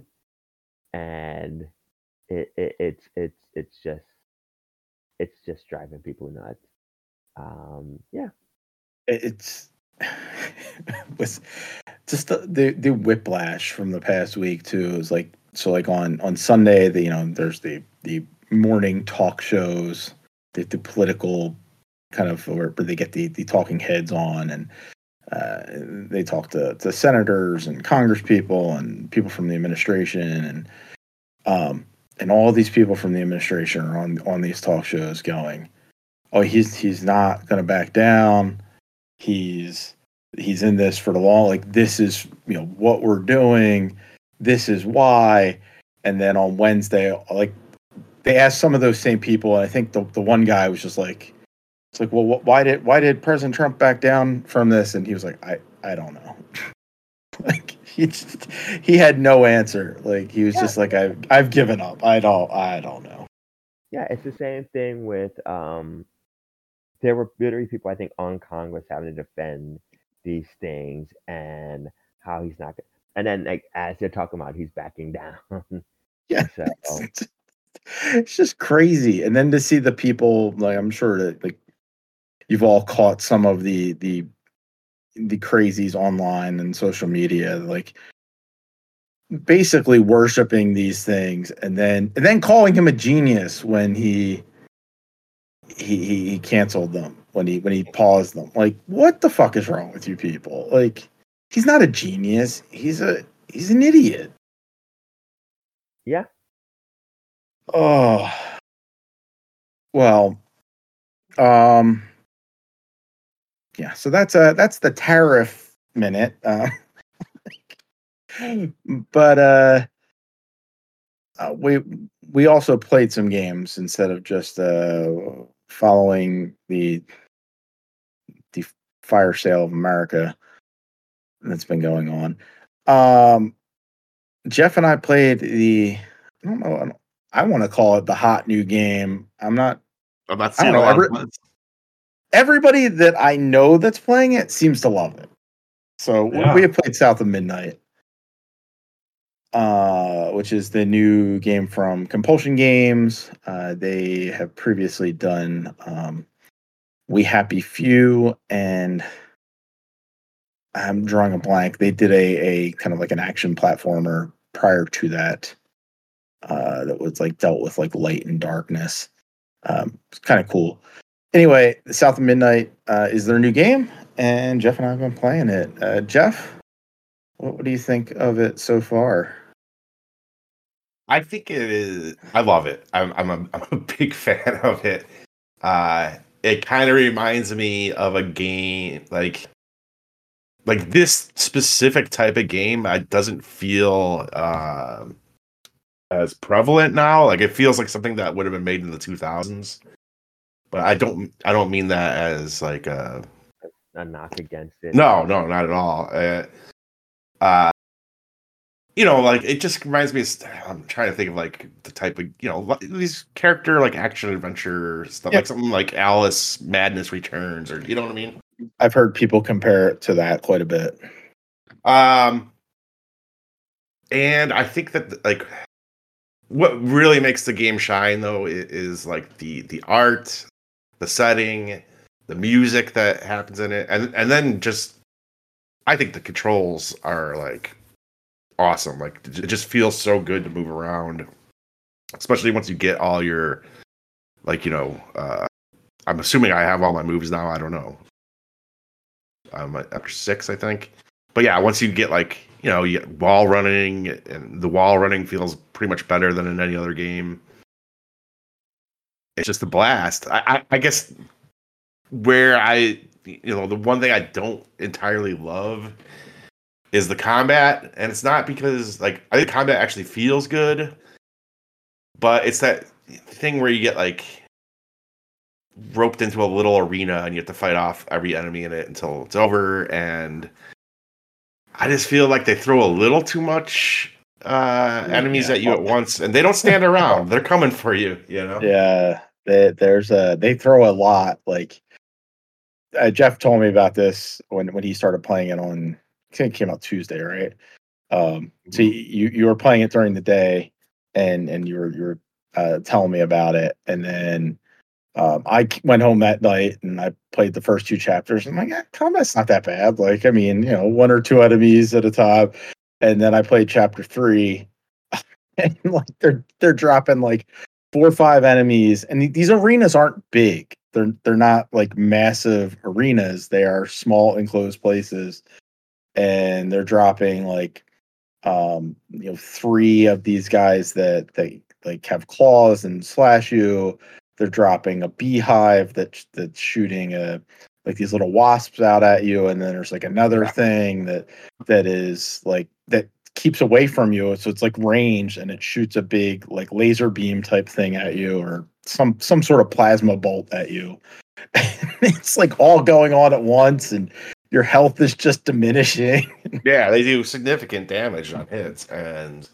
and it's just driving people nuts. Yeah, It's was just the whiplash from the past week too. Is like so like on Sunday, there's the morning talk shows, the political kind of where they get the talking heads on, and they talk to senators and congress people and people from the administration, and all these people from the administration are on these talk shows going, oh, he's not going to back down. He's in this for the long. Like, this is what we're doing. This is why. And then on Wednesday, like, they asked some of those same people, and I think the one guy was just like, it's like, well, why did President Trump back down from this? And he was like, I don't know. Like, he had no answer. Like, he was yeah, just like, I've given up. I don't know. yeah. It's the same thing with there were literally people I think on Congress having to defend these things and how he's not. And then like as they're talking about, he's backing down. Yeah, So it's just crazy. And then to see the people, like, I'm sure that like you've all caught some of the crazies online and social media, like basically worshiping these things, and then calling him a genius when he canceled them, when he paused them. Like, what the fuck is wrong with you people? Like, he's not a genius. He's an idiot. yeah, Oh, well, um, yeah. So that's the tariff minute. But we also played some games instead of just following the fire sale of America that's been going on. Jeff and I played I don't know, I want to call it the hot new game. I'm not. I'm not I don't seeing a know. lot of buzz. Everybody that I know that's playing it seems to love it. So Yeah. we have played South of Midnight, which is the new game from Compulsion Games. They have previously done We Happy Few, and I'm drawing a blank. They did a kind of like an action platformer prior to that, that was like dealt with like light and darkness. It's kind of cool. Anyway, South of Midnight is their new game, and Jeff and I have been playing it. Jeff, what do you think of it so far? I think it is. I love it. I'm a big fan of it. It kind of reminds me of a game like like this specific type of game, doesn't feel as prevalent now. Like it feels like something that would have been made in the 2000s. But I don't mean that as like a knock against it. No, not at all. Like it just reminds me of, I'm trying to think of like the type of, these character like action adventure stuff, like something like Alice Madness Returns, or you know what I mean? I've heard people compare it to that quite a bit. And I think that like what really makes the game shine though is like the art, the setting, the music that happens in it, and then just I think the controls are like awesome. Like it just feels so good to move around, especially once you get all your I'm assuming I have all my moves now. I don't know. I'm at 6, I think. But yeah, once you get you get wall running, and the wall running feels pretty much better than in any other game. It's just a blast. I guess where the one thing I don't entirely love is the combat, and it's not because I think combat actually feels good, but it's that thing where you get roped into a little arena and you have to fight off every enemy in it until it's over, and I just feel like they throw a little too much enemies at you at once, and they don't stand around. They're coming for you, Yeah, they throw a lot. Jeff told me about this when he started playing it on. I think it came out Tuesday, right? So you were playing it during the day, and you were telling me about it, and then I went home that night and I played the first 2 chapters. I'm like, combat's not that bad. 1 or 2 enemies at a time, and then I played chapter 3, and they're dropping 4 or 5 enemies, and these arenas aren't big. They're not massive arenas. They are small enclosed places, and they're dropping 3 of these guys that have claws and slash you. They're dropping a beehive that's shooting these little wasps out at you, and then there's another thing that is that keeps away from you, so it's range, and it shoots a big laser beam type thing at you, or some sort of plasma bolt at you. It's all going on at once, and your health is just diminishing. Yeah, they do significant damage on hits, and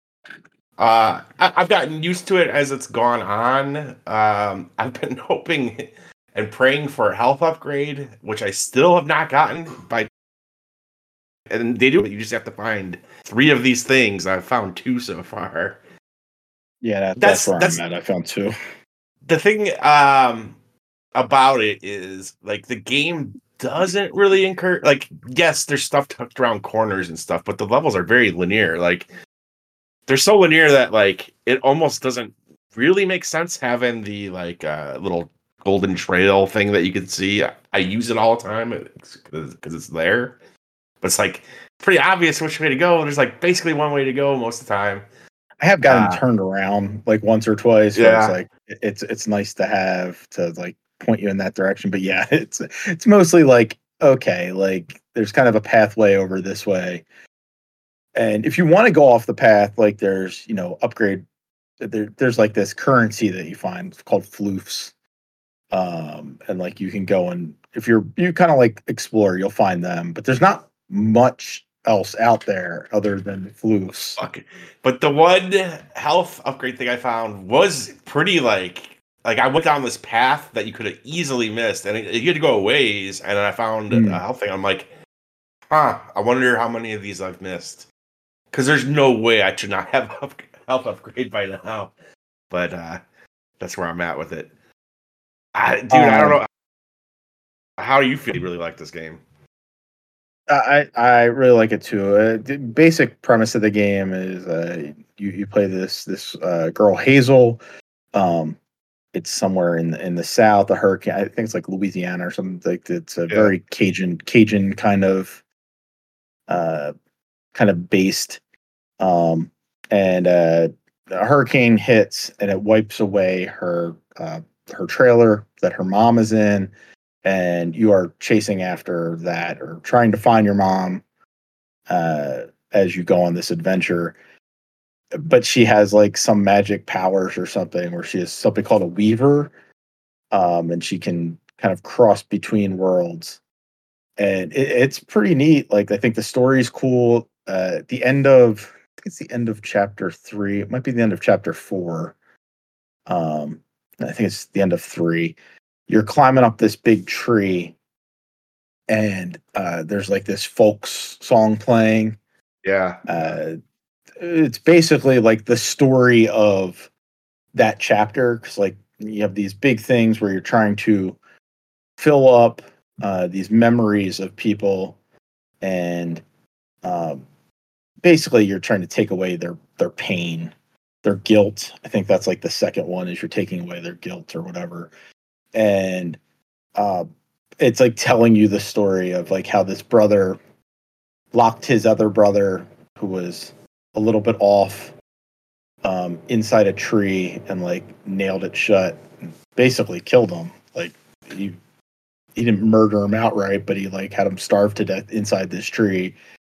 I've gotten used to it as it's gone on. I've been hoping and praying for a health upgrade, which I still have not gotten. And they do it. You just have to find 3 of these things. I've found 2 so far. Yeah, that's where I'm at. I found 2. The thing about it is the game doesn't really encourage. Yes, there's stuff tucked around corners and stuff, but the levels are very linear. They're so linear that it almost doesn't really make sense having the little golden trail thing that you can see. I use it all the time because it's there, but it's pretty obvious which way to go. There's basically one way to go most of the time. I have gotten turned around once or twice. Yeah, it's nice to have to point you in that direction. But yeah, it's mostly okay, there's kind of a pathway over this way. And if you want to go off the path, there's upgrade. There's this currency that you find called floofs, and you can go, and if you kind of explore, you'll find them. But there's not much else out there other than floofs. Okay. But the one health upgrade thing I found was pretty I went down this path that you could have easily missed, and you had to go a ways, and I found a health thing. I'm like, I wonder how many of these I've missed. Because there's no way I should not have health upgrade by now. But that's where I'm at with it. I don't know. How do you feel? You really like this game? I really like it too. The basic premise of the game is you play this girl Hazel. It's somewhere in the South, a hurricane. I think it's Louisiana or something. It's a very Cajun kind of based. And a hurricane hits and it wipes away her trailer that her mom is in, and you are chasing after that or trying to find your mom as you go on this adventure. But she has like some magic powers or something, where she has something called a weaver, and she can kind of cross between worlds, and it's pretty neat. Like, I think the story's cool. At the end of, I think it's the end of chapter 3. It might be the end of chapter 4. I think it's the end of 3. You're climbing up this big tree, and there's like this folks song playing. Yeah. It's basically like the story of that chapter, because like you have these big things where you're trying to fill up these memories of people, and basically you're trying to take away their pain, their guilt. I think that's like the second one, is you're taking away their guilt or whatever. And it's like telling you the story of like how this brother locked his other brother, who was a little bit off, inside a tree, and like nailed it shut, basically killed him. Like, he didn't murder him outright, but he like had him starved to death inside this tree.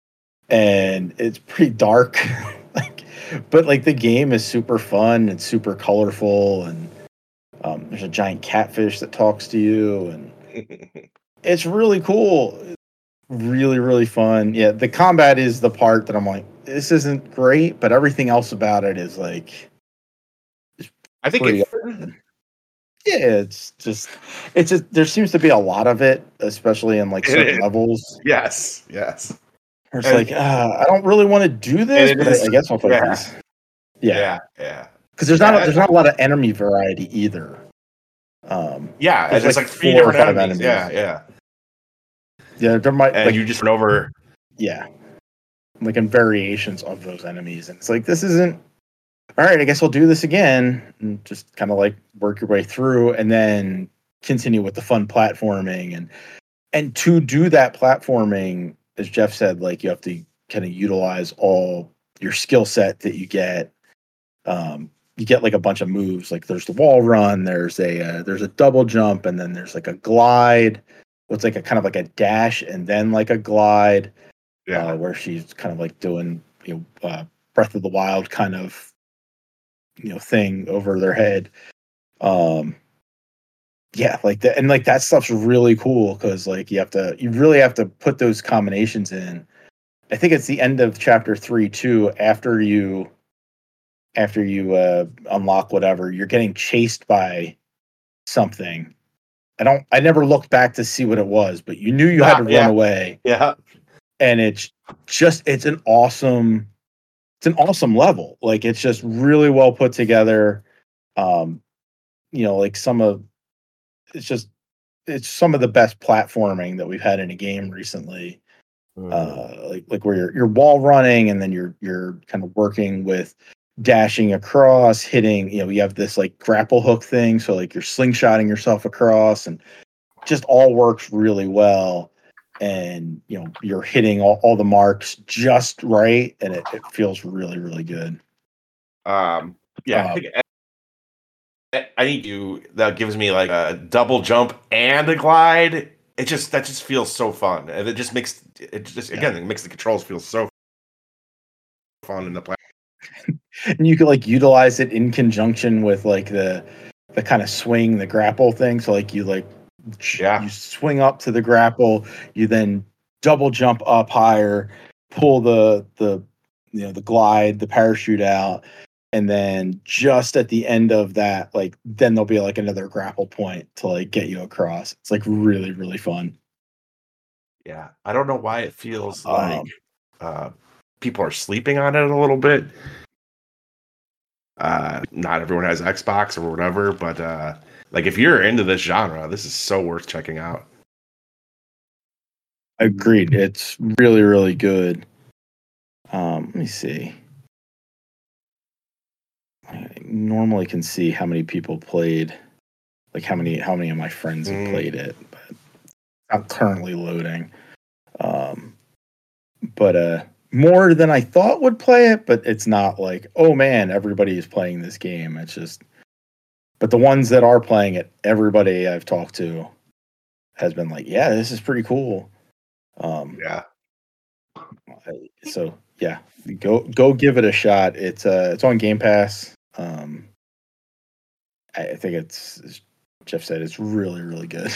And it's pretty dark. Like, but like the game is super fun and super colorful, and there's a giant catfish that talks to you, and it's really cool. Really, really fun. Yeah, the combat is the part that I'm like, this isn't great, but everything else about it is like, I think pretty awesome. Yeah, it's just there seems to be a lot of it, especially in like certain levels. Yes. It's like, I don't really want to do this, but I guess I'll play this. Yeah. Because there's not a lot of enemy variety either. Yeah, there's like 3 different enemies. Yeah. Yeah, there might, and like, you just run over. Yeah, like in variations of those enemies, and it's like, this isn't all right. I guess I'll do this again, and just kind of like work your way through, and then continue with the fun platforming, and to do that platforming, as Jeff said, like, you have to kind of utilize all your skill set that you get. You get like a bunch of moves. Like, there's the wall run, there's a double jump, and then there's like a glide. It's like a kind of like a dash and then like a glide, where she's kind of like doing, Breath of the Wild kind of, thing over their head. Yeah, like that, and like that stuff's really cool, because like you really have to put those combinations in. I think it's the end of chapter 3 too. After you unlock whatever, you're getting chased by something. I never looked back to see what it was, but you knew you had to run away. Yeah. And it's an awesome level. Like, it's just really well put together. Like it's some of the best platforming that we've had in a game recently. Like where you're wall running, and then you're kind of working with dashing across, hitting, you have this like grapple hook thing, so like you're slingshotting yourself across, and just all works really well. And you're hitting all the marks just right, and it feels really, really good. I need you. That gives me like a double jump and a glide. That just feels so fun, and it makes the controls feel so fun in the play. And you could like utilize it in conjunction with like the kind of swing, the grapple thing. So like you swing up to the grapple, you then double jump up higher, pull the glide, the parachute out, and then just at the end of that, like, then there'll be like another grapple point to like get you across. It's like really, really fun. Yeah, I don't know why it feels like people are sleeping on it a little bit. Not everyone has Xbox or whatever, but like, if you're into this genre, this is so worth checking out. Agreed. It's really, really good. Let me see. I normally can see how many people played, like how many of my friends have played it, but I'm currently loading. But more than I thought would play it, but it's not like, oh man, everybody is playing this game. It's just, but the ones that are playing it, everybody I've talked to has been like, yeah, this is pretty cool. Yeah. So yeah, go give it a shot. It's on Game Pass. I think it's, as Jeff said, it's really, really good.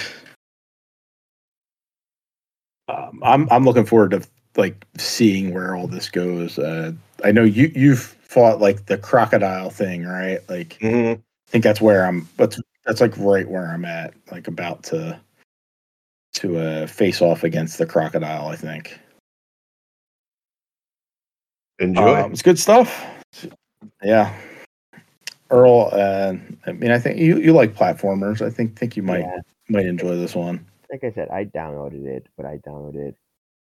I'm looking forward to like seeing where all this goes. I know you've fought like the crocodile thing, right? Like Mhm. I think that's where that's like right where I'm at, like about to face off against the crocodile, I think. Enjoy. It's good stuff. Yeah. Earl, I mean, I think you like platformers. I think you might enjoy this one. Like I said, I downloaded it, but I downloaded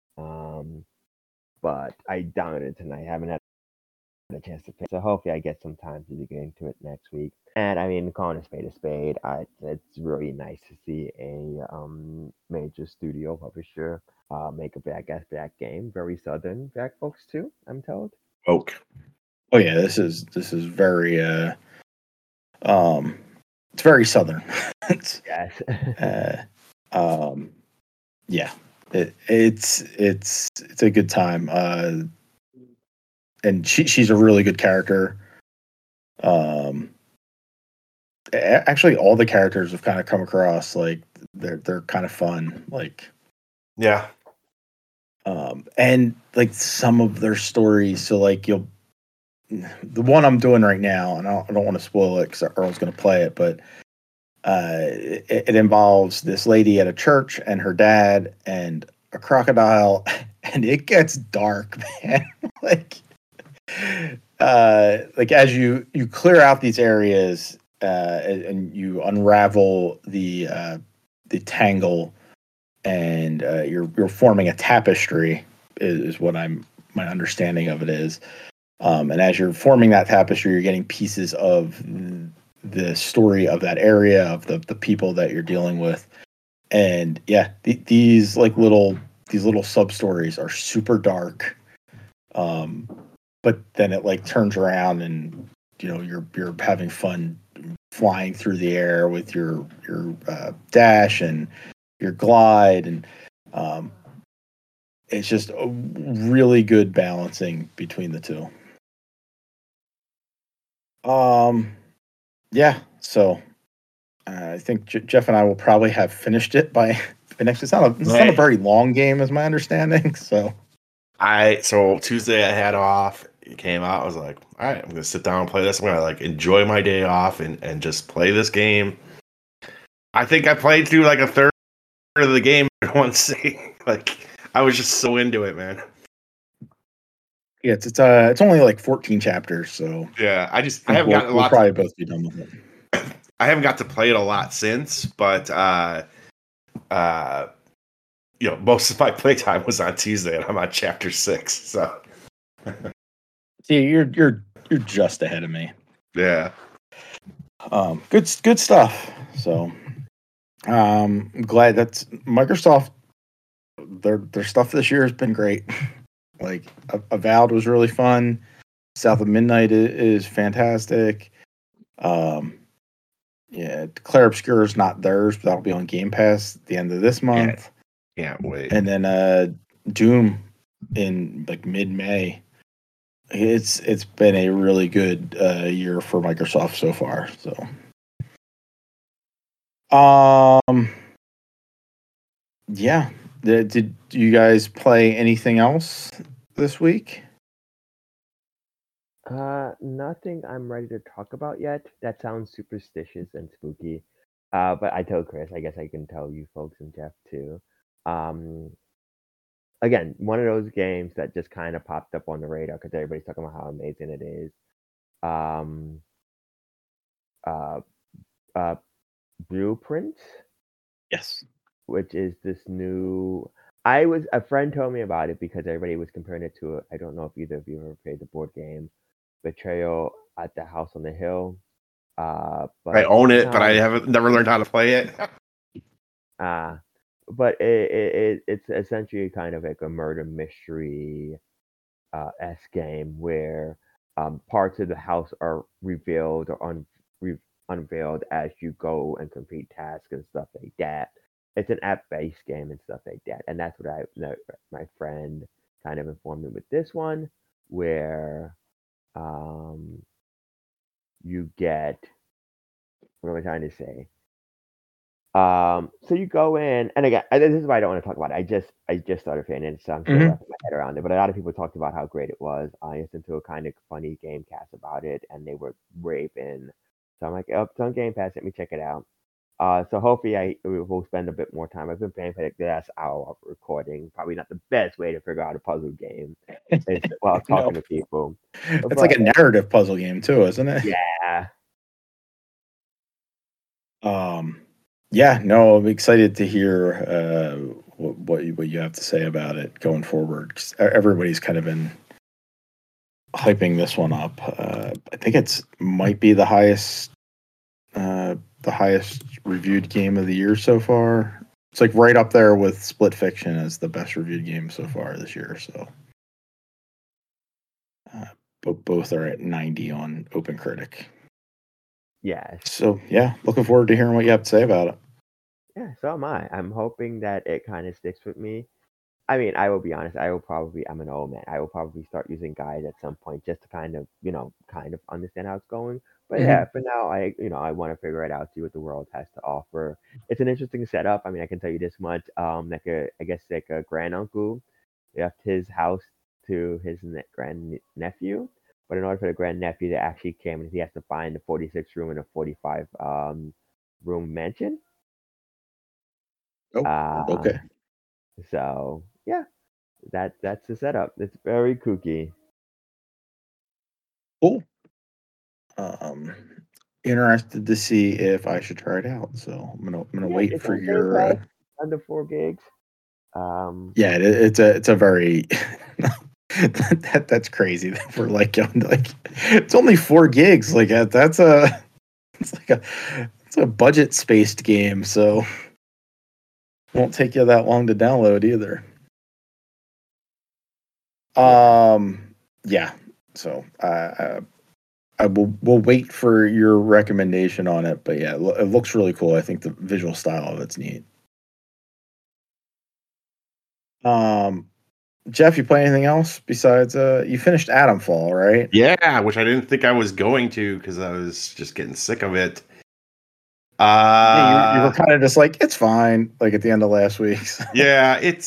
it tonight. I haven't had a chance to play, so hopefully I get some time to get into it next week. And I mean, calling a spade, it's really nice to see a major studio publisher make a black game. Very southern black folks too, I'm told. Oak. Oh yeah, this is very it's very southern. Yes. Yeah, it's a good time. And she's a really good character. Actually, all the characters have kind of come across like they're kind of fun. Like, Yeah. and like some of their stories. So like the one I'm doing right now, and I don't want to spoil it because Earl's going to play it, but it involves this lady at a church and her dad and a crocodile, and it gets dark, man. like as you clear out these areas and you unravel the tangle, and you're forming a tapestry is what my understanding of it is. And as you're forming that tapestry, you're getting pieces of the story of that area, of the people that you're dealing with. And yeah, these little sub stories are super dark. But then it like turns around, and you're having fun flying through the air with your dash and your glide, and it's just a really good balancing between the two. Yeah, so I think Jeff and I will probably have finished it by next. It's not a very long game, is my understanding. So Tuesday I had off. It came out. I was like, all right, I'm gonna sit down and play this. I'm gonna like enjoy my day off and just play this game. I think I played through like a third of the game in one sitting. Like I was just so into it, man. Yeah, it's only like 14 chapters, so yeah, I haven't gotten a lot. We'll probably both be done with it. I haven't got to play it a lot since, but most of my playtime was on Tuesday, and I'm on chapter 6. So, see, you're just ahead of me. Yeah. Good stuff. So, I'm glad that's Microsoft. Their stuff this year has been great. Like Avowed was really fun. South of Midnight is fantastic. Yeah, Clair Obscur is not theirs, but that'll be on Game Pass at the end of this month. Can't wait. And then Doom in like mid-May. It's been a really good year for Microsoft so far. So, yeah. Did you guys play anything else this week? Nothing I'm ready to talk about yet. That sounds superstitious and spooky. But I told Chris, I guess I can tell you folks and Jeff too. Again, one of those games that just kind of popped up on the radar because everybody's talking about how amazing it is. Blueprint. Yes. Which is this new. A friend told me about it because everybody was comparing it to. I don't know if either of you ever played the board game Betrayal at the House on the Hill. But I own it, but I haven't never learned how to play it. But it's essentially kind of like a murder mystery S game where parts of the house are revealed or unveiled as you go and complete tasks and stuff like that. it's an app-based game and stuff like that. And that's what my friend kind of informed me with this one, where um, you get, what am I trying to say? So you go in, and again, this is why I don't want to talk about it. I just started playing it, so I'm still wrapping my head around it. But a lot of people talked about how great it was. I listened to a kind of funny game cast about it, and they were raving. So I'm like, oh, it's on Game Pass. Let me check it out. So hopefully will spend a bit more time. I've been playing for like the last hour of recording. Probably not the best way to figure out a puzzle game while talking to people. It's like a narrative puzzle game too, isn't it? Yeah. Yeah, no, I'm excited to hear what you have to say about it going forward. 'Cause everybody's kind of been hyping this one up. I think might be the highest reviewed game of the year so far. It's like right up there with Split Fiction as the best reviewed game so far this year. So, but both are at 90 on OpenCritic. Yeah. So yeah, looking forward to hearing what you have to say about it. Yeah, so am I. I'm hoping that it kind of sticks with me. I mean, I will be honest. I'm an old man. I will probably start using guides at some point just to kind of understand how it's going. But yeah, for now, I want to figure it out, see what the world has to offer. It's an interesting setup. I mean, I can tell you this much. I guess like a granduncle left his house to his grand nephew. But in order for the grandnephew to actually come, he has to find the 46 room and a 45 room mansion. Oh, okay. So yeah, that's the setup. It's very kooky. Cool. Interested to see if I should try it out. So I'm gonna wait for your under 4 gigs. Yeah, it's a very that's crazy. We're like it's only 4 gigs. Like it's a budget spaced game, so won't take you that long to download either. Yeah. So we'll wait for your recommendation on it, but yeah, it looks really cool. I think the visual style of it's neat. Jeff, you play anything else besides you finished Atomfall, right? Yeah, which I didn't think I was going to because I was just getting sick of it. Yeah, you were kind of just like, it's fine, like at the end of last week. Yeah, it's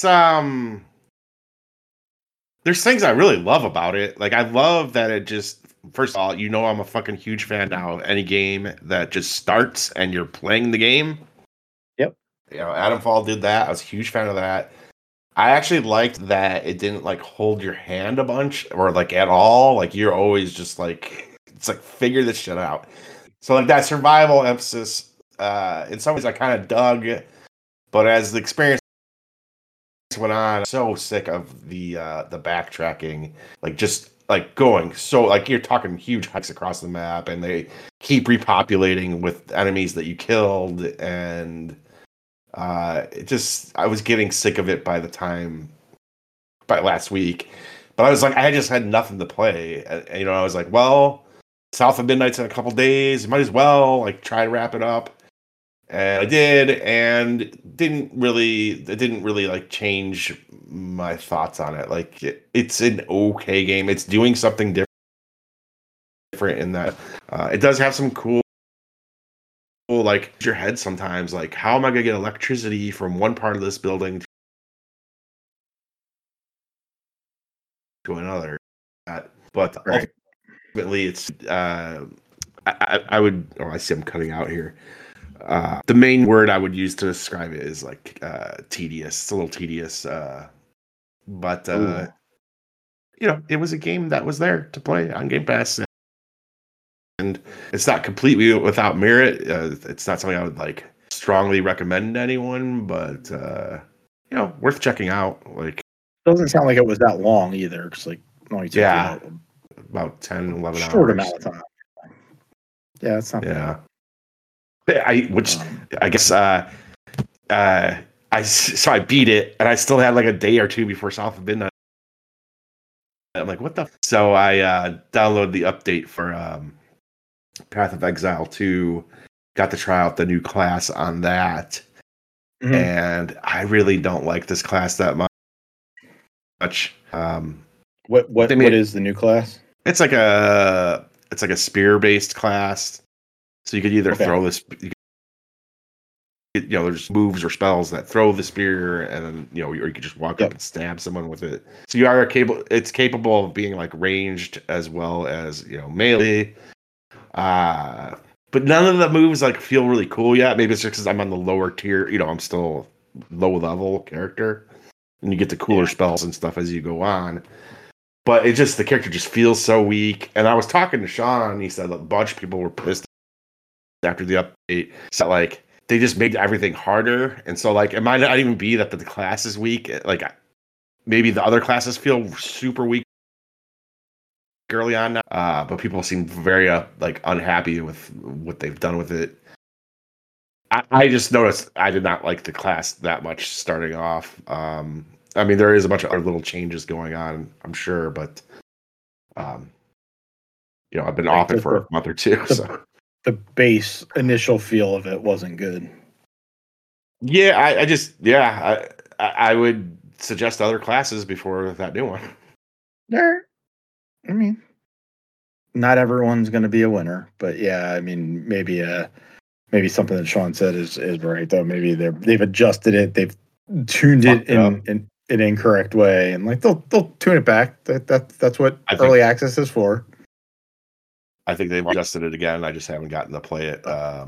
there's things I really love about it. Like I love that it just, first of all, I'm a fucking huge fan now of any game that just starts and you're playing the game. Yep. Atomfall did that. I was a huge fan of that. I actually liked that it didn't like hold your hand a bunch or like at all. Like you're always just like, it's like figure this shit out. So like that survival emphasis, in some ways I kind of dug, but as the experience went on, I'm so sick of the backtracking, like just like going so like you're talking huge hikes across the map, and they keep repopulating with enemies that you killed, and I was getting sick of it by last week. But I was like, I just had nothing to play. And, I was like, well, South of Midnight's in a couple days. Might as well like try to wrap it up. And I did, and it didn't really like change my thoughts on it. Like it's an okay game. It's doing something different in that it does have some cool like your head sometimes. Like, how am I gonna get electricity from one part of this building to another? But right. Ultimately, it's I would. Oh, I see I'm cutting out here. The main word I would use to describe it is like tedious. It's a little tedious, but it was a game that was there to play on Game Pass, and it's not completely without merit. It's not something I would like strongly recommend to anyone, but worth checking out. Like, doesn't sound like it was that long either. It's like about 10, 11 hours. Short amount of time. Yeah, it's not bad. I guess I beat it, and I still had like a day or two before South of Midnight. I'm like, what the? So I downloaded the update for Path of Exile 2. Got to try out the new class on that, and I really don't like this class that much. What is the new class? It's like a spear based class, so you could either throw this. There's moves or spells that throw the spear, and then or you could just walk up and stab someone with it. So you are capable. It's capable of being like ranged as well as melee. But none of the moves like feel really cool yet. Maybe it's just because I'm on the lower tier. I'm still low level character, and you get the cooler spells and stuff as you go on. But the character just feels so weak. And I was talking to Sean, and he said a bunch of people were pissed after the update. So like they just made everything harder. And so like it might not even be that the class is weak. Like maybe the other classes feel super weak early on now. But people seem very like unhappy with what they've done with it. I just noticed I did not like the class that much starting off. I mean, there is a bunch of other little changes going on, I'm sure, but I've been off it for a month or two. So the base initial feel of it wasn't good. Yeah, I would suggest other classes before that new one. I mean, not everyone's going to be a winner, but yeah, I mean, maybe something that Sean said is right though. Maybe they've adjusted it, they've tuned it in an incorrect way, and like they'll tune it back. That's what early access is for. I think they've adjusted it again. I just haven't gotten to play it.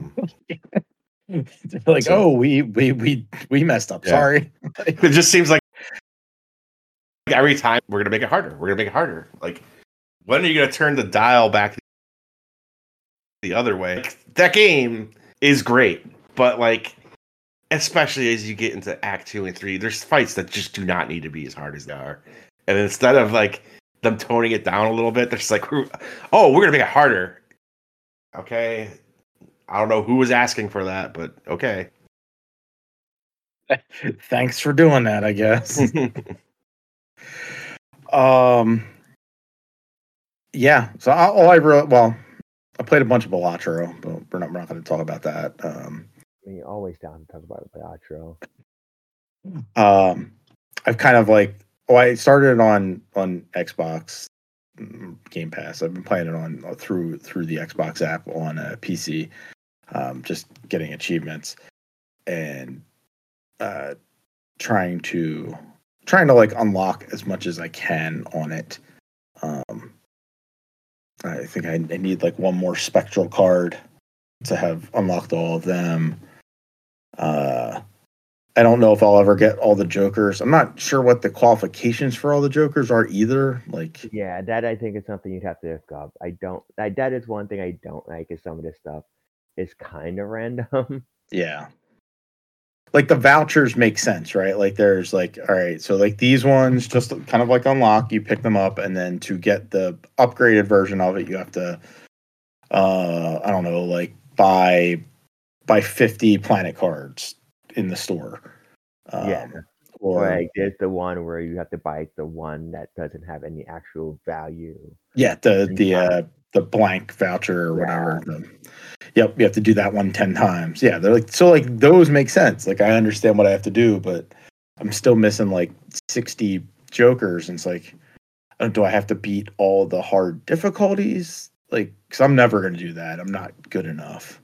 Like, so, we messed up. Yeah. Sorry. It just seems like every time we're gonna make it harder. We're gonna make it harder. Like, when are you gonna turn the dial back the other way? Like, that game is great, but like, especially as you get into Act 2 and 3, there's fights that just do not need to be as hard as they are. And instead of like them toning it down a little bit, they're just like, we're gonna make it harder. Okay. I don't know who was asking for that, but okay. Thanks for doing that, I guess. Yeah. So I played a bunch of Balatro, but we're not going to talk about that. You're always down to talk about Balatro. I've kind of like, I started on Xbox Game Pass. I've been playing it on through the Xbox app on a PC. Just getting achievements and trying to like unlock as much as I can on it. I think I need like one more spectral card to have unlocked all of them. I don't know if I'll ever get all the Jokers. I'm not sure what the qualifications for all the Jokers are either. Like, yeah, that I think is something you'd have to look up. That is one thing I don't like is some of this stuff is kind of random. Yeah. Like the vouchers make sense, right? Like there's like, all right, so like these ones just kind of like unlock, you pick them up, and then to get the upgraded version of it, you have to, I don't know, like buy 50 planet cards in the store. Yeah. Or like there's the one where you have to buy the one that doesn't have any actual value. Yeah, the blank voucher or whatever. Yep, you have to do that one 10 times. Yeah, they're like, so like those make sense. Like I understand what I have to do, but I'm still missing like 60 Jokers, and it's like, do I have to beat all the hard difficulties? Like, because I'm never going to do that. I'm not good enough.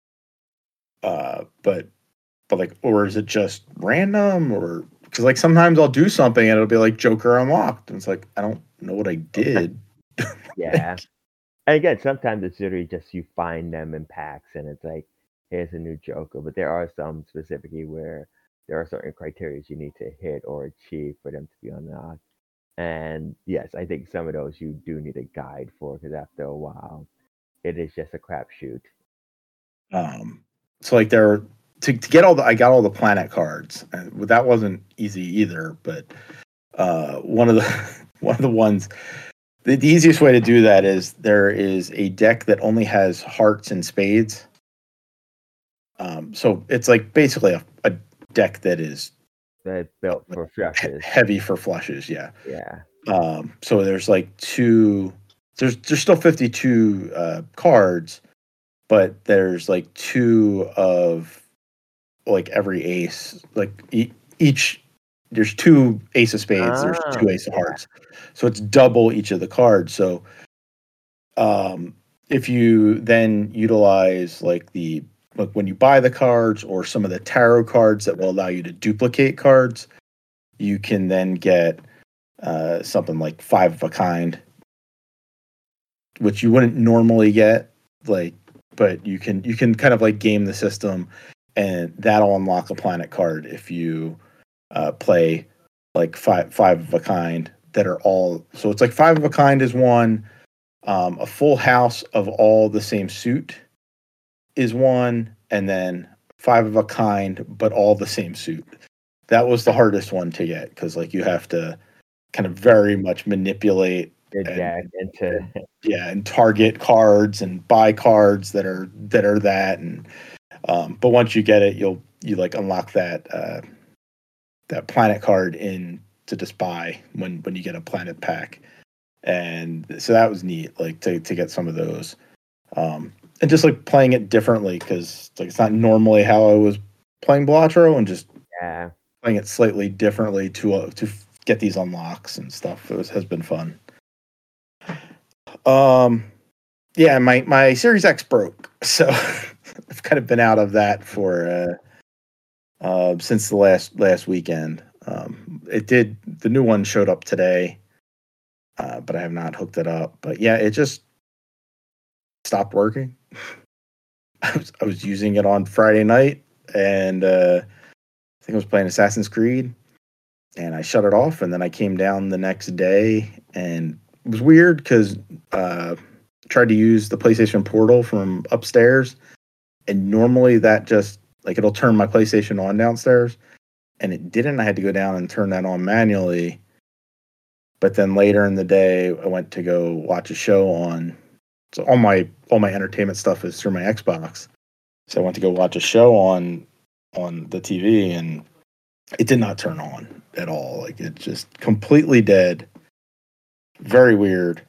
But like, or is it just random? Or because like sometimes I'll do something and it'll be like Joker unlocked, and it's like I don't know what I did. Yeah. And again, sometimes it's literally just you find them in packs and it's like, here's a new Joker. But there are some specifically where there are certain criteria you need to hit or achieve for them to be unlocked. And yes, I think some of those you do need a guide for, because after a while, it is just a crapshoot. So like to get I got all the planet cards, and that wasn't easy either. But one of the ones. The easiest way to do that is there is a deck that only has hearts and spades. So it's like basically a deck that is built for flushes. Heavy for flushes, yeah. Yeah. So there's like there's still 52 cards, but there's like 2 of like every ace, like each. There's 2 ace of spades. There's 2 ace of hearts, so it's double each of the cards. So, if you then utilize like when you buy the cards or some of the tarot cards that will allow you to duplicate cards, you can then get something like 5 of a kind, which you wouldn't normally get. Like, but you can kind of like game the system, and that'll unlock a planet card if you play like five of a kind that are all. So it's like 5 of a kind is one. A full house of all the same suit is one, and then 5 of a kind, but all the same suit. That was the hardest one to get because like you have to kind of very much manipulate and target cards and buy cards that are that and but once you get it, you like unlock that planet card in to just buy when you get a planet pack. And so that was neat, like to get some of those, and just like playing it differently because like it's not normally how I was playing Balatro, and just playing it slightly differently to get these unlocks and stuff. Has been fun. Yeah, my Series X broke, so I've kind of been out of that for since the last weekend. The new one showed up today. But I have not hooked it up. But yeah, it just stopped working. I was using it on Friday night, and I think I was playing Assassin's Creed, and I shut it off, and then I came down the next day, and it was weird because tried to use the PlayStation Portal from upstairs, and normally that just like it'll turn my PlayStation on downstairs, and it didn't. I had to go down and turn that on manually. But then later in the day, I went to go watch a show on. So all my entertainment stuff is through my Xbox. So I went to go watch a show on the TV, and it did not turn on at all. Like it just completely dead. Very weird.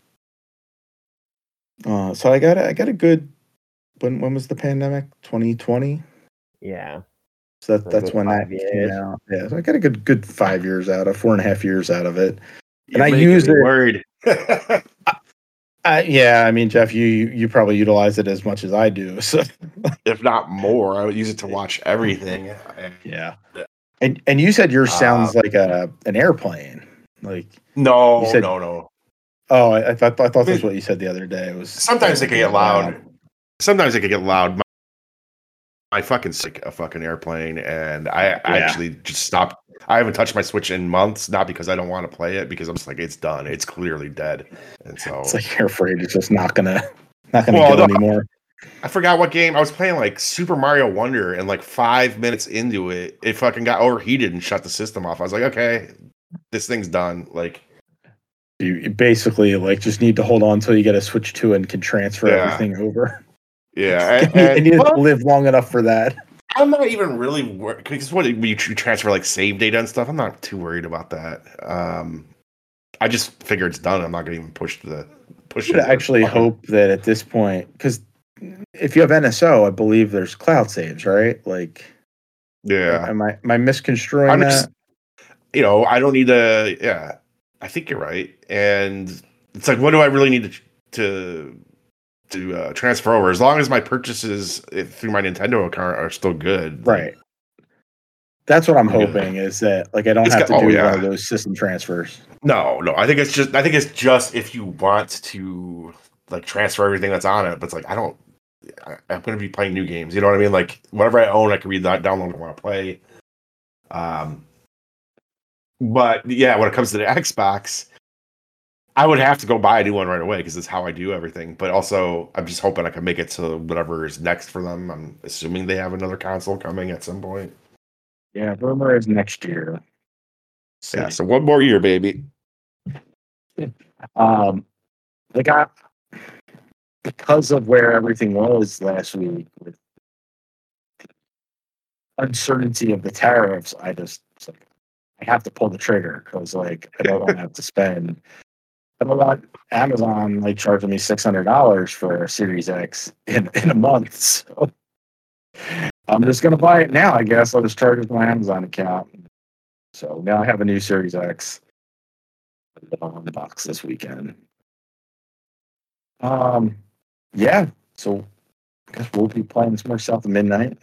So I got a good. When was the pandemic? 2020. Yeah. So that's when that came out. Yeah. So I got a good 5 years out of 4.5 years out of it. And I used it. Worried. Yeah, I mean, Jeff, you probably utilize it as much as I do. So, if not more, I would use it to watch everything. Yeah, and you said yours sounds like an airplane. Like no. Oh, I thought that's what you said the other day. It was sometimes it can get loud. Sometimes it can get loud. My fucking sick a fucking airplane, and I actually just stopped. I haven't touched my Switch in months, not because I don't want to play it, because I'm just like, it's done. It's clearly dead. And so it's like you're afraid it's just not gonna go anymore. I forgot what game I was playing, like Super Mario Wonder, and like 5 minutes into it, it fucking got overheated and shut the system off. I was like, okay, this thing's done. Like you basically like just need to hold on until you get a Switch 2 and can transfer everything over. Yeah, and you live long enough for that. I'm not even really worried because what you transfer like save data and stuff. I'm not too worried about that. I just figure it's done. I'm not going to even push it. I actually hope that at this point, because if you have NSO, I believe there's cloud saves, right? Like, yeah. Am I misconstruing that? I don't need to. Yeah, I think you're right. And it's like, what do I really need to transfer over? As long as my purchases through my Nintendo account are still good, right? That's what I'm hoping is that like I don't have to do one of those system transfers. No. I think it's just if you want to like transfer everything that's on it, but it's like I'm going to be playing new games. You know what I mean? Like whatever I own, I can read that download and want to play. But yeah, when it comes to the Xbox, I would have to go buy a new one right away because it's how I do everything. But also, I'm just hoping I can make it to whatever is next for them. I'm assuming they have another console coming at some point. Yeah, rumor is next year. So 1 more year, baby. Because of where everything was last week with uncertainty of the tariffs, I have to pull the trigger because like I don't want to have to spend. I don't want Amazon like charging me $600 for a Series X in a month. So I'm just gonna buy it now. I guess I'll just charge it to my Amazon account. So now I have a new Series X on the box this weekend. Yeah. So I guess we'll be playing some more South of Midnight.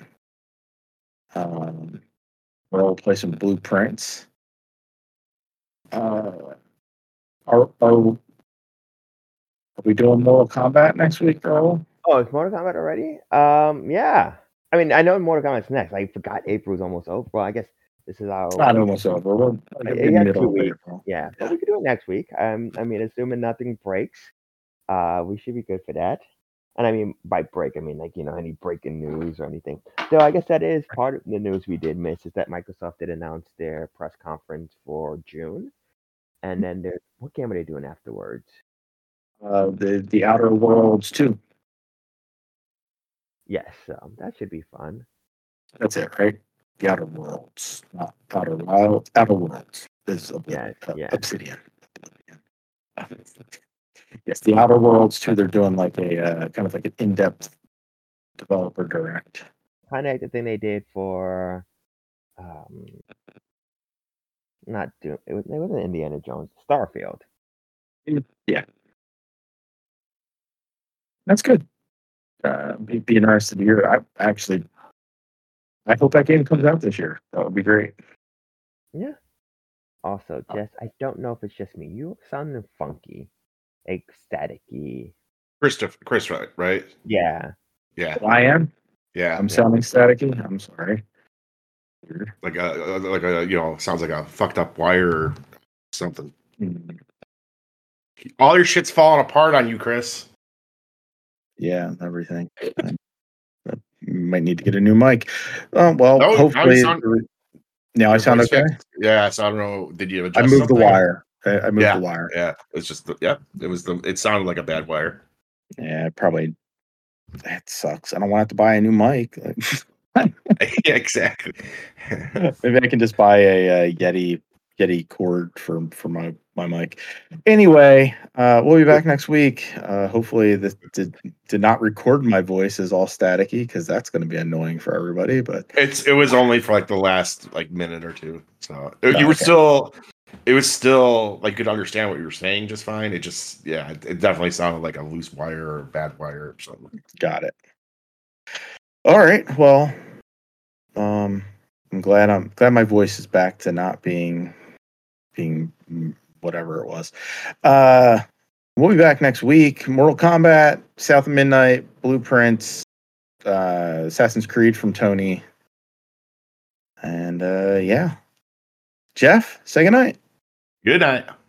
We'll play some Blueprints. Are we doing Mortal Kombat next week, Earl? Oh, it's Mortal Kombat already? Yeah. I mean, I know Mortal Kombat's next. I forgot April's almost over. Well, I guess this is our. It's not almost over. We're like in the middle of April. Yeah, but we could do it next week. I mean, assuming nothing breaks, we should be good for that. And I mean, by break, I mean like any breaking news or anything. So I guess that is part of the news we did miss is that Microsoft did announce their press conference for June, and then what game are they doing afterwards? The Outer Worlds 2. Yes, that should be fun. That's it, right? The Outer Worlds, not Outer Wilds. Outer Worlds is Obsidian. Yes, the Outer Worlds 2. They're doing like a kind of like an in-depth developer direct. Kind of like the thing they did for, not Doom. It wasn't Indiana Jones. Starfield. Yeah, that's good. Be interested to hear. I hope that game comes out this year. That would be great. Yeah. Also, Jess, I don't know if it's just me. You sounding funky, staticky. Chris, right? Yeah. Yeah. I am. Yeah. I'm sounding staticky. I'm sorry. Like a sounds like a fucked up wire or something. Mm. All your shit's falling apart on you, Chris. Yeah, everything. You might need to get a new mic. Hopefully. Now I sound okay. Yeah, so I don't know. Did you adjust? I moved the wire. I moved the wire. Yeah, it's just it sounded like a bad wire. Yeah, probably. That sucks. I don't want to buy a new mic. Yeah, exactly. Maybe I can just buy a Yeti cord for my mic. Anyway, we'll be back next week. Hopefully this did not record my voice as all staticky because that's going to be annoying for everybody. But it was only for like the last minute or two, so you were still. It was still like you could understand what you were saying just fine. It just it definitely sounded like a loose wire or a bad wire or something. Got it. All right. Well, I'm glad my voice is back to not being whatever it was. We'll be back next week. Mortal Kombat, South of Midnight, Blueprints, Assassin's Creed from Tony. And Jeff, say goodnight. Good night.